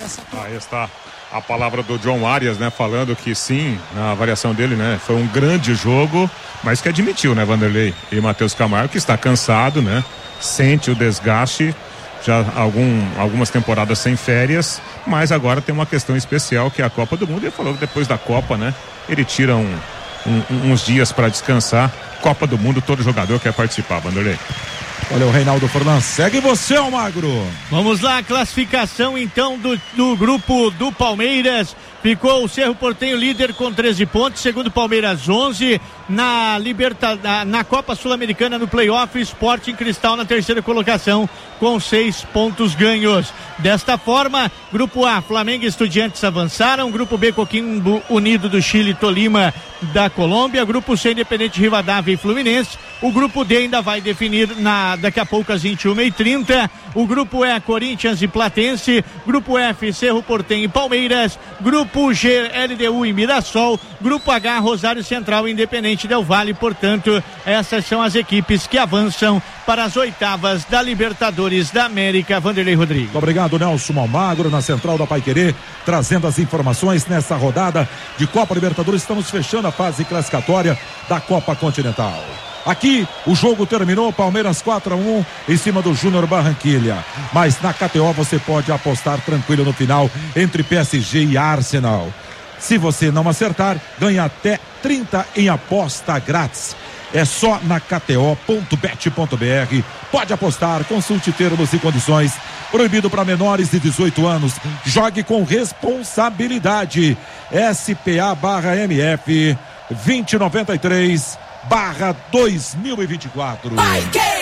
Aí está a palavra do John Arias, né? Falando que sim, na avaliação dele, né? Foi um grande jogo, mas que admitiu, né, Vanderlei e Matheus Camargo, que está cansado, né? Sente o desgaste, já algum, algumas temporadas sem férias, mas agora tem uma questão especial, que é a Copa do Mundo. Ele falou que depois da Copa, né? Ele tira um, um, uns dias para descansar. Copa do Mundo, todo jogador quer participar, Vanderlei. Olha o Reinaldo Furlan, segue você, Almagro. Vamos lá, a classificação então do, do grupo do Palmeiras. Ficou o Cerro Porteño líder com treze pontos, segundo Palmeiras onze, na, Liberta, na, na Copa Sul-Americana no playoff, Sporting Cristal na terceira colocação com seis pontos ganhos. Desta forma, grupo A, Flamengo e Estudiantes avançaram, grupo B, Coquimbo Unido do Chile, Tolima da Colômbia, grupo C, Independente Rivadavia e Fluminense. O grupo D ainda vai definir na, daqui a pouco às vinte e uma e trinta. O grupo E, Corinthians e Platense. Grupo F, Cerro Porteño e Palmeiras. Grupo G, L D U e Mirassol. Grupo H, Rosário Central e Independente Del Valle. Portanto, essas são as equipes que avançam para as oitavas da Libertadores da América. Vanderlei Rodrigues. Muito obrigado, Nelson Almagro, na central da Paiquerê, trazendo as informações nessa rodada de Copa Libertadores. Estamos fechando a fase classificatória da Copa Continental. Aqui o jogo terminou, Palmeiras quatro a um em cima do Júnior Barranquilha, mas na K T O você pode apostar tranquilo no final entre P S G e Arsenal. Se você não acertar, ganha até trinta em aposta grátis. É só na K T O ponto bet ponto B R. Pode apostar, consulte termos e condições. Proibido para menores de dezoito anos. Jogue com responsabilidade. S P A barra M F vinte noventa e três barra dois mil e vinte e quatro. Vai querer!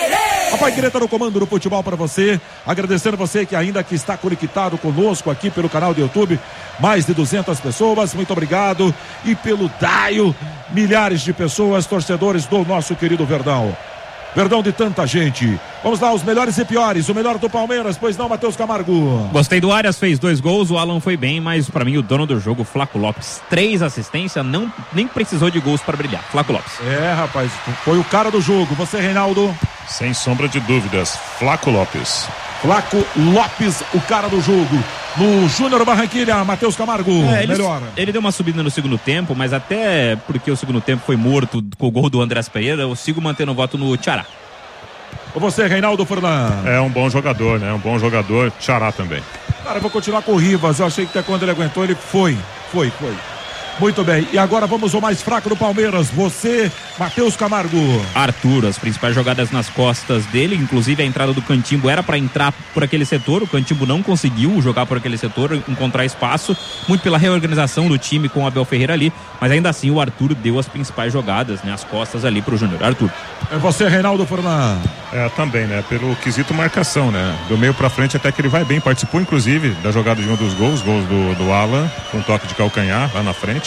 A Paiquerê tá no comando do futebol para você. Agradecendo você que ainda que está conectado conosco aqui pelo canal do YouTube. Mais de duzentas pessoas, muito obrigado. E pelo Daio, milhares de pessoas, torcedores do nosso querido Verdão. Verdão de tanta gente. Vamos lá, os melhores e piores. O melhor do Palmeiras, pois não, Matheus Camargo? Gostei do Arias, fez dois gols, o Alan foi bem, mas pra mim o dono do jogo, Flaco Lopes, três assistências, não, nem precisou de gols pra brilhar. Flaco Lopes. É, rapaz, foi o cara do jogo. Você, Reinaldo? Sem sombra de dúvidas, Flaco Lopes. Flaco Lopes, o cara do jogo. No Júnior Barranquilla, Matheus Camargo, é, ele, melhor. Ele deu uma subida no segundo tempo, mas até porque o segundo tempo foi morto com o gol do Andrés Pereira, eu sigo mantendo o voto no Tchará. Você, Reinaldo Furlan. É um bom jogador, né? Um bom jogador, Tchará também. Cara, eu vou continuar com o Rivas. Eu achei que até quando ele aguentou, ele foi. Foi, foi. Muito bem. E agora vamos ao mais fraco do Palmeiras. Você, Matheus Camargo. Arthur, as principais jogadas nas costas dele, inclusive a entrada do Cantimbo era para entrar por aquele setor. O Cantimbo não conseguiu jogar por aquele setor, encontrar espaço, muito pela reorganização do time com o Abel Ferreira ali. Mas ainda assim o Arthur deu as principais jogadas, né? As costas ali pro Júnior. Arthur. É você, Reinaldo Furlan. É, também, né? Pelo quesito marcação, né? Do meio pra frente até que ele vai bem. Participou, inclusive, da jogada de um dos gols, gols do, do Alan, com um toque de calcanhar lá na frente.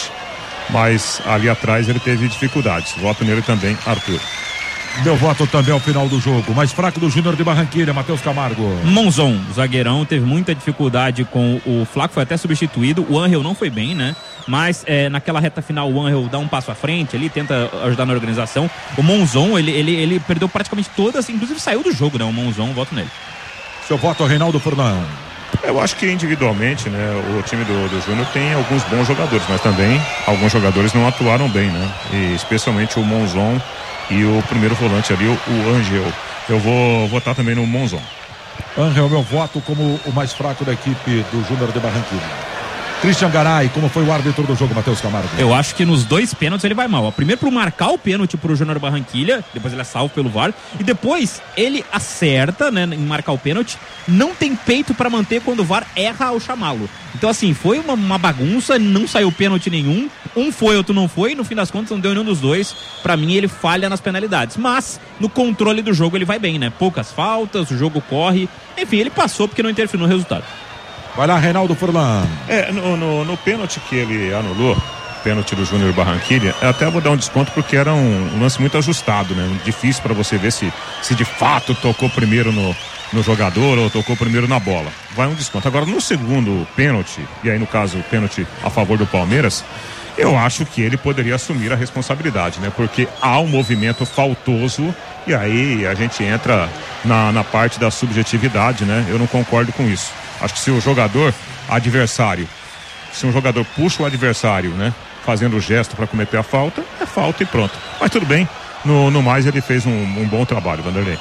Mas ali atrás ele teve dificuldades. Voto nele também, Arthur. Meu voto também ao final do jogo. Mais fraco do Júnior de Barranquilla, Matheus Camargo. Monzon, zagueirão, teve muita dificuldade com o Flaco, foi até substituído. O Angel não foi bem, né? Mas é, naquela reta final o Angel dá um passo à frente ali, tenta ajudar na organização. O Monzon, ele, ele, ele perdeu praticamente todas, inclusive saiu do jogo, né? O Monzon, voto nele. Seu voto ao Reinaldo Furlan. Eu acho que individualmente, né, o time do, do Júnior tem alguns bons jogadores, mas também alguns jogadores não atuaram bem, né? E especialmente o Monzon e o primeiro volante ali, o, o Angel. Eu vou votar também no Monzon. Angel, meu voto como o mais fraco da equipe do Júnior de Barranquilla. Christian Garay, como foi o árbitro do jogo, Matheus Camargo? Eu acho que nos dois pênaltis ele vai mal. Ó, primeiro por marcar o pênalti pro Júnior Barranquilla, depois ele é salvo pelo V A R, e depois ele acerta, né, em marcar o pênalti, não tem peito para manter quando o V A R erra ao chamá-lo. Então assim, foi uma, uma bagunça, não saiu pênalti nenhum, um foi, outro não foi, no fim das contas não deu nenhum dos dois. Pra mim ele falha nas penalidades, mas no controle do jogo ele vai bem, né? Poucas faltas, o jogo corre, enfim, ele passou porque não interferiu no resultado. Vai lá, Reinaldo Furlan. É, no, no, no pênalti que ele anulou, pênalti do Júnior Barranquilla, eu até vou dar um desconto porque era um, um lance muito ajustado, né? Difícil para você ver se, se de fato tocou primeiro no, no jogador ou tocou primeiro na bola. Vai um desconto. Agora, no segundo pênalti, e aí no caso, pênalti a favor do Palmeiras, eu acho que ele poderia assumir a responsabilidade, né? Porque há um movimento faltoso e aí a gente entra na, na parte da subjetividade, né? Eu não concordo com isso. Acho que se o jogador adversário, se um jogador puxa o adversário, né? Fazendo o gesto para cometer a falta, é falta e pronto. Mas tudo bem, no, no mais ele fez um, um bom trabalho, Vanderlei.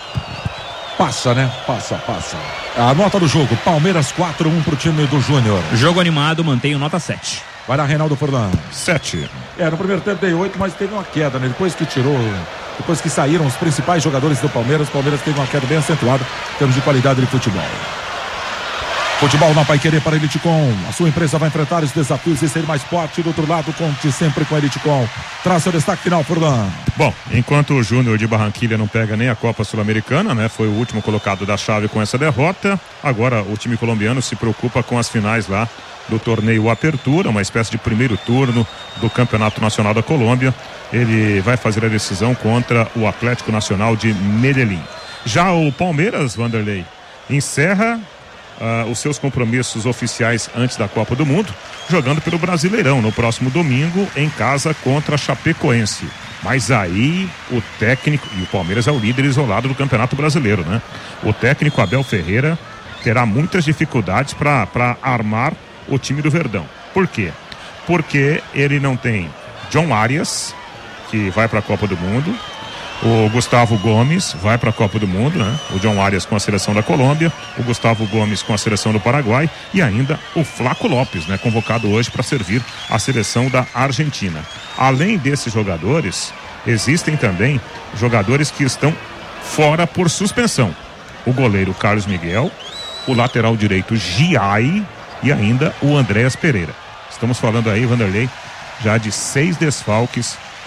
Passa, né? Passa, passa. A nota do jogo, Palmeiras quatro a um pro time do Júnior. Jogo animado, mantenho nota sete. Vai lá, Reinaldo Furlan. Sete. É, no primeiro tempo dei oito, mas teve uma queda, né? Depois que tirou, depois que saíram os principais jogadores do Palmeiras, o Palmeiras teve uma queda bem acentuada em termos de qualidade de futebol. Futebol na Paiquerê para Elitecom. A sua empresa vai enfrentar os desafios e ser mais forte. Do outro lado, conte sempre com a Elitecom. Traz seu destaque final, Furlan. Bom, enquanto o Júnior de Barranquilla não pega nem a Copa Sul-Americana, né? Foi o último colocado da chave com essa derrota. Agora o time colombiano se preocupa com as finais lá do torneio Apertura, uma espécie de primeiro turno do Campeonato Nacional da Colômbia. Ele vai fazer a decisão contra o Atlético Nacional de Medellín. Já o Palmeiras, Vanderlei, encerra Uh, os seus compromissos oficiais antes da Copa do Mundo, jogando pelo Brasileirão no próximo domingo em casa contra a Chapecoense. Mas aí o técnico, e o Palmeiras é o líder isolado do Campeonato Brasileiro, né? O técnico Abel Ferreira terá muitas dificuldades para armar o time do Verdão. Por quê? Porque ele não tem John Arias, que vai para a Copa do Mundo. O Gustavo Gomes vai para a Copa do Mundo, né? O John Arias com a seleção da Colômbia, o Gustavo Gomes com a seleção do Paraguai e ainda o Flaco Lopes, né? Convocado hoje para servir a seleção da Argentina. Além desses jogadores, existem também jogadores que estão fora por suspensão. O goleiro Carlos Miguel, o lateral direito Giai e ainda o Andrés Pereira. Estamos falando aí, Vanderlei, já de seis desfalques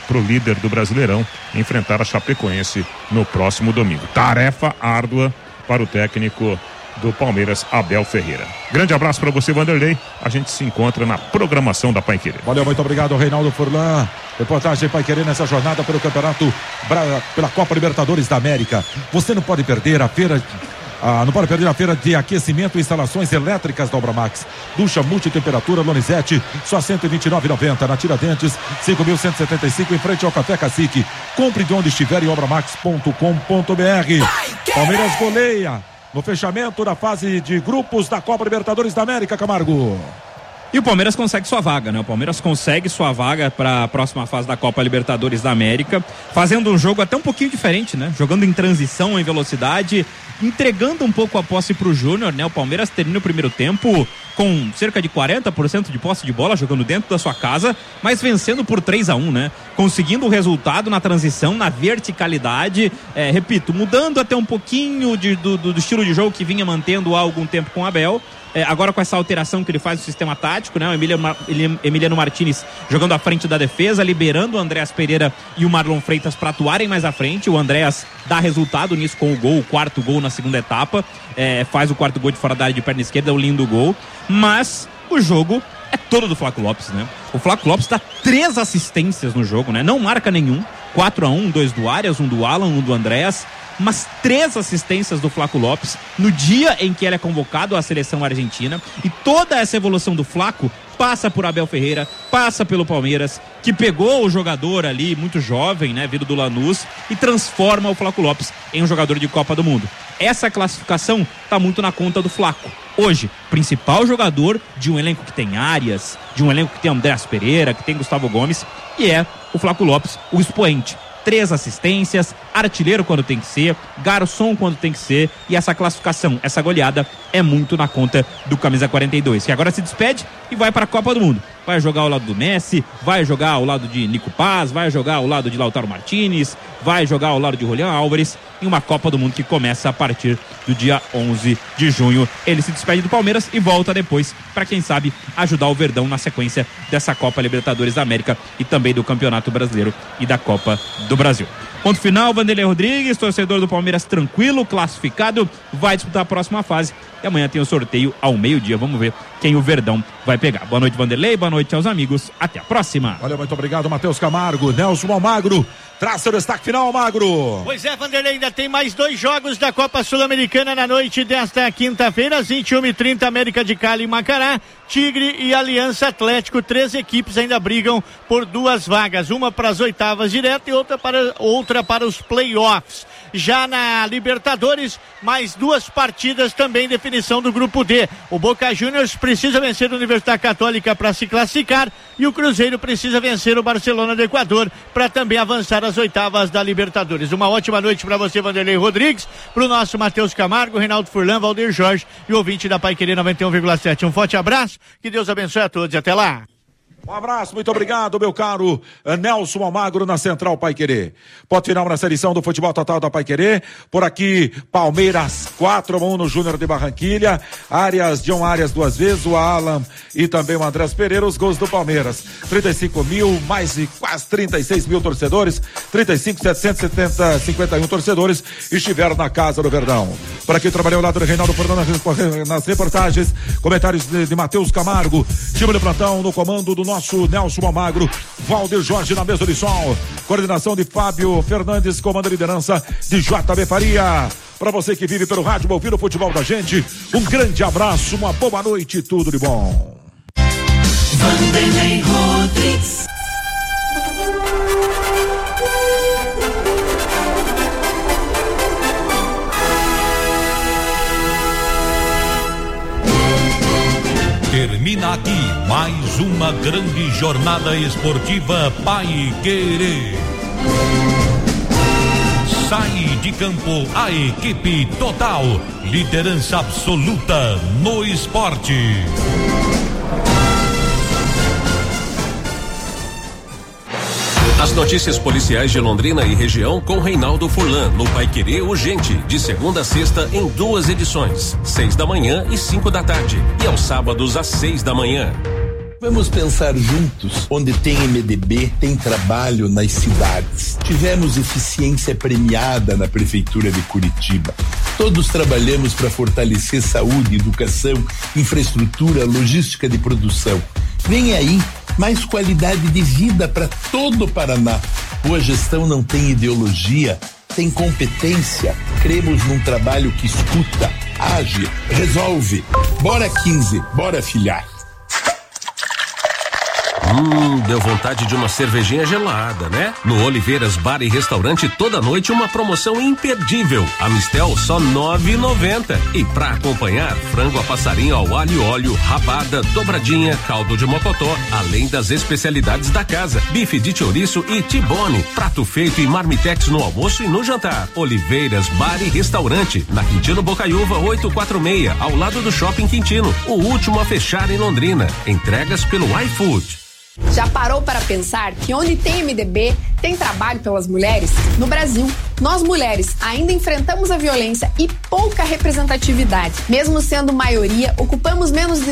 pro líder do Brasileirão enfrentar a Chapecoense no próximo domingo. Tarefa árdua para o técnico do Palmeiras, Abel Ferreira. Grande abraço para você, Vanderlei. A gente se encontra na programação da Paiquerê. Valeu, muito obrigado, Reinaldo Furlan. Reportagem Paiquerê nessa jornada pelo Campeonato, pela Copa Libertadores da América. Você não pode perder a feira... Ah, não pode perder a feira de aquecimento e instalações elétricas da Obra Max. Ducha multitemperatura Lonisete, só cento e vinte e nove reais e noventa centavos. Na Tiradentes, cinco mil cento e setenta e cinco, em frente ao Café Cacique. Compre de onde estiver em obra max ponto com ponto b r. Palmeiras goleia no fechamento da fase de grupos da Copa Libertadores da América, Camargo. E o Palmeiras consegue sua vaga, né? O Palmeiras consegue sua vaga para a próxima fase da Copa Libertadores da América, fazendo um jogo até um pouquinho diferente, né? Jogando em transição, em velocidade, entregando um pouco a posse para o Júnior, né? O Palmeiras termina o primeiro tempo com cerca de quarenta por cento de posse de bola, jogando dentro da sua casa, mas vencendo por três a um, né? Conseguindo o resultado na transição, na verticalidade, é, repito, mudando até um pouquinho de, do, do estilo de jogo que vinha mantendo há algum tempo com o Abel. É, agora com essa alteração que ele faz no sistema tático, né? O Emiliano, Emiliano Martinez jogando à frente da defesa, liberando o Andréas Pereira e o Marlon Freitas para atuarem mais à frente. O Andréas dá resultado nisso com o gol, o quarto gol na segunda etapa, é, faz o quarto gol de fora da área de perna esquerda, um lindo gol, mas o jogo é todo do Flaco Lopes, né? O Flaco Lopes dá três assistências no jogo, né? Não marca nenhum, quatro a um, dois do Arias, um do Alan, um do Andréas, mas três assistências do Flaco Lopes no dia em que ele é convocado à seleção argentina. E toda essa evolução do Flaco passa por Abel Ferreira, passa pelo Palmeiras, que pegou o jogador ali, muito jovem, né, vindo do Lanús, e transforma o Flaco Lopes em um jogador de Copa do Mundo. Essa classificação está muito na conta do Flaco. Hoje, principal jogador de um elenco que tem Arias, de um elenco que tem Andréas Pereira, que tem Gustavo Gomes, e é o Flaco Lopes, o expoente. Três assistências, artilheiro quando tem que ser, garçom quando tem que ser, e essa classificação, essa goleada é muito na conta do camisa quarenta e dois, que agora se despede e vai para a Copa do Mundo. Vai jogar ao lado do Messi, vai jogar ao lado de Nico Paz, vai jogar ao lado de Lautaro Martinez, vai jogar ao lado de Julián Álvares, em uma Copa do Mundo que começa a partir do dia onze de junho. Ele se despede do Palmeiras e volta depois para, quem sabe, ajudar o Verdão na sequência dessa Copa Libertadores da América e também do Campeonato Brasileiro e da Copa do Brasil. Ponto final, Vanderlei Rodrigues, torcedor do Palmeiras tranquilo, classificado, vai disputar a próxima fase. E amanhã tem o sorteio ao meio-dia. Vamos ver quem o Verdão vai pegar. Boa noite, Vanderlei. Boa noite aos amigos. Até a próxima. Valeu, muito obrigado, Matheus Camargo. Nelson Almagro. Traz seu destaque final, Magro. Pois é, Vanderlei, ainda tem mais dois jogos da Copa Sul-Americana na noite desta quinta-feira, às vinte e uma e trinta, América de Cali e Macará, Tigre e Aliança Atlético. Três equipes ainda brigam por duas vagas, uma para as oitavas direto e outra para, outra para os playoffs. Já na Libertadores, mais duas partidas também, definição do grupo D. O Boca Juniors precisa vencer a Universidade Católica para se classificar e o Cruzeiro precisa vencer o Barcelona do Equador para também avançar às oitavas da Libertadores. Uma ótima noite para você, Vanderlei Rodrigues, para o nosso Matheus Camargo, Reinaldo Furlan, Valdir Jorge e o ouvinte da Paiquerê noventa e um vírgula sete. Um forte abraço, que Deus abençoe a todos e até lá. Um abraço, muito obrigado, meu caro Nelson Almagro, na Central Paiquerê. Ponto final nessa edição do Futebol Total da Paiquerê. Por aqui, Palmeiras quatro a um no Júnior de Barranquilha. Arias, John Arias duas vezes, o Alan e também o Andrés Pereira, os gols do Palmeiras. trinta e cinco mil, mais de quase trinta e seis mil torcedores, trinta e cinco mil setecentos e setenta, cinquenta e um torcedores estiveram na casa do Verdão. Por aqui trabalhei ao lado do Reinaldo Fernandes nas reportagens, comentários de, de Matheus Camargo, time de plantão no comando do nosso Nelson Almagro, Valdir Jorge na mesa de som, coordenação de Fábio Fernandes, comando e liderança de J B Faria. Para você que vive pelo rádio, ouvindo o futebol da gente, um grande abraço, uma boa noite, tudo de bom. Vanderlei Rodrigues. Termina aqui mais uma grande jornada esportiva Paiquerê. Sai de campo a equipe total, liderança absoluta no esporte. As notícias policiais de Londrina e região com Reinaldo Furlan, no Paiquerê Urgente, de segunda a sexta em duas edições, seis da manhã e cinco da tarde, e aos sábados às seis da manhã. Vamos pensar juntos. Onde tem M D B, tem trabalho nas cidades. Tivemos eficiência premiada na Prefeitura de Curitiba. Todos trabalhamos para fortalecer saúde, educação, infraestrutura, logística de produção. Vem aí mais qualidade de vida para todo o Paraná. Boa gestão não tem ideologia, tem competência. Cremos num trabalho que escuta, age, resolve. Bora quinze, bora filhar. Hum, deu vontade de uma cervejinha gelada, né? No Oliveiras Bar e Restaurante, toda noite uma promoção imperdível. A Mistel só nove e noventa. E pra acompanhar, frango a passarinho ao alho e óleo, rabada, dobradinha, caldo de mocotó, além das especialidades da casa, bife de chouriço e tibone, prato feito e marmitex no almoço e no jantar. Oliveiras Bar e Restaurante, na Quintino Bocaiúva oitocentos e quarenta e seis, ao lado do Shopping Quintino, o último a fechar em Londrina. Entregas pelo iFood. Já parou para pensar que onde tem M D B, tem trabalho pelas mulheres? No Brasil, nós mulheres ainda enfrentamos a violência e pouca representatividade. Mesmo sendo maioria, ocupamos menos de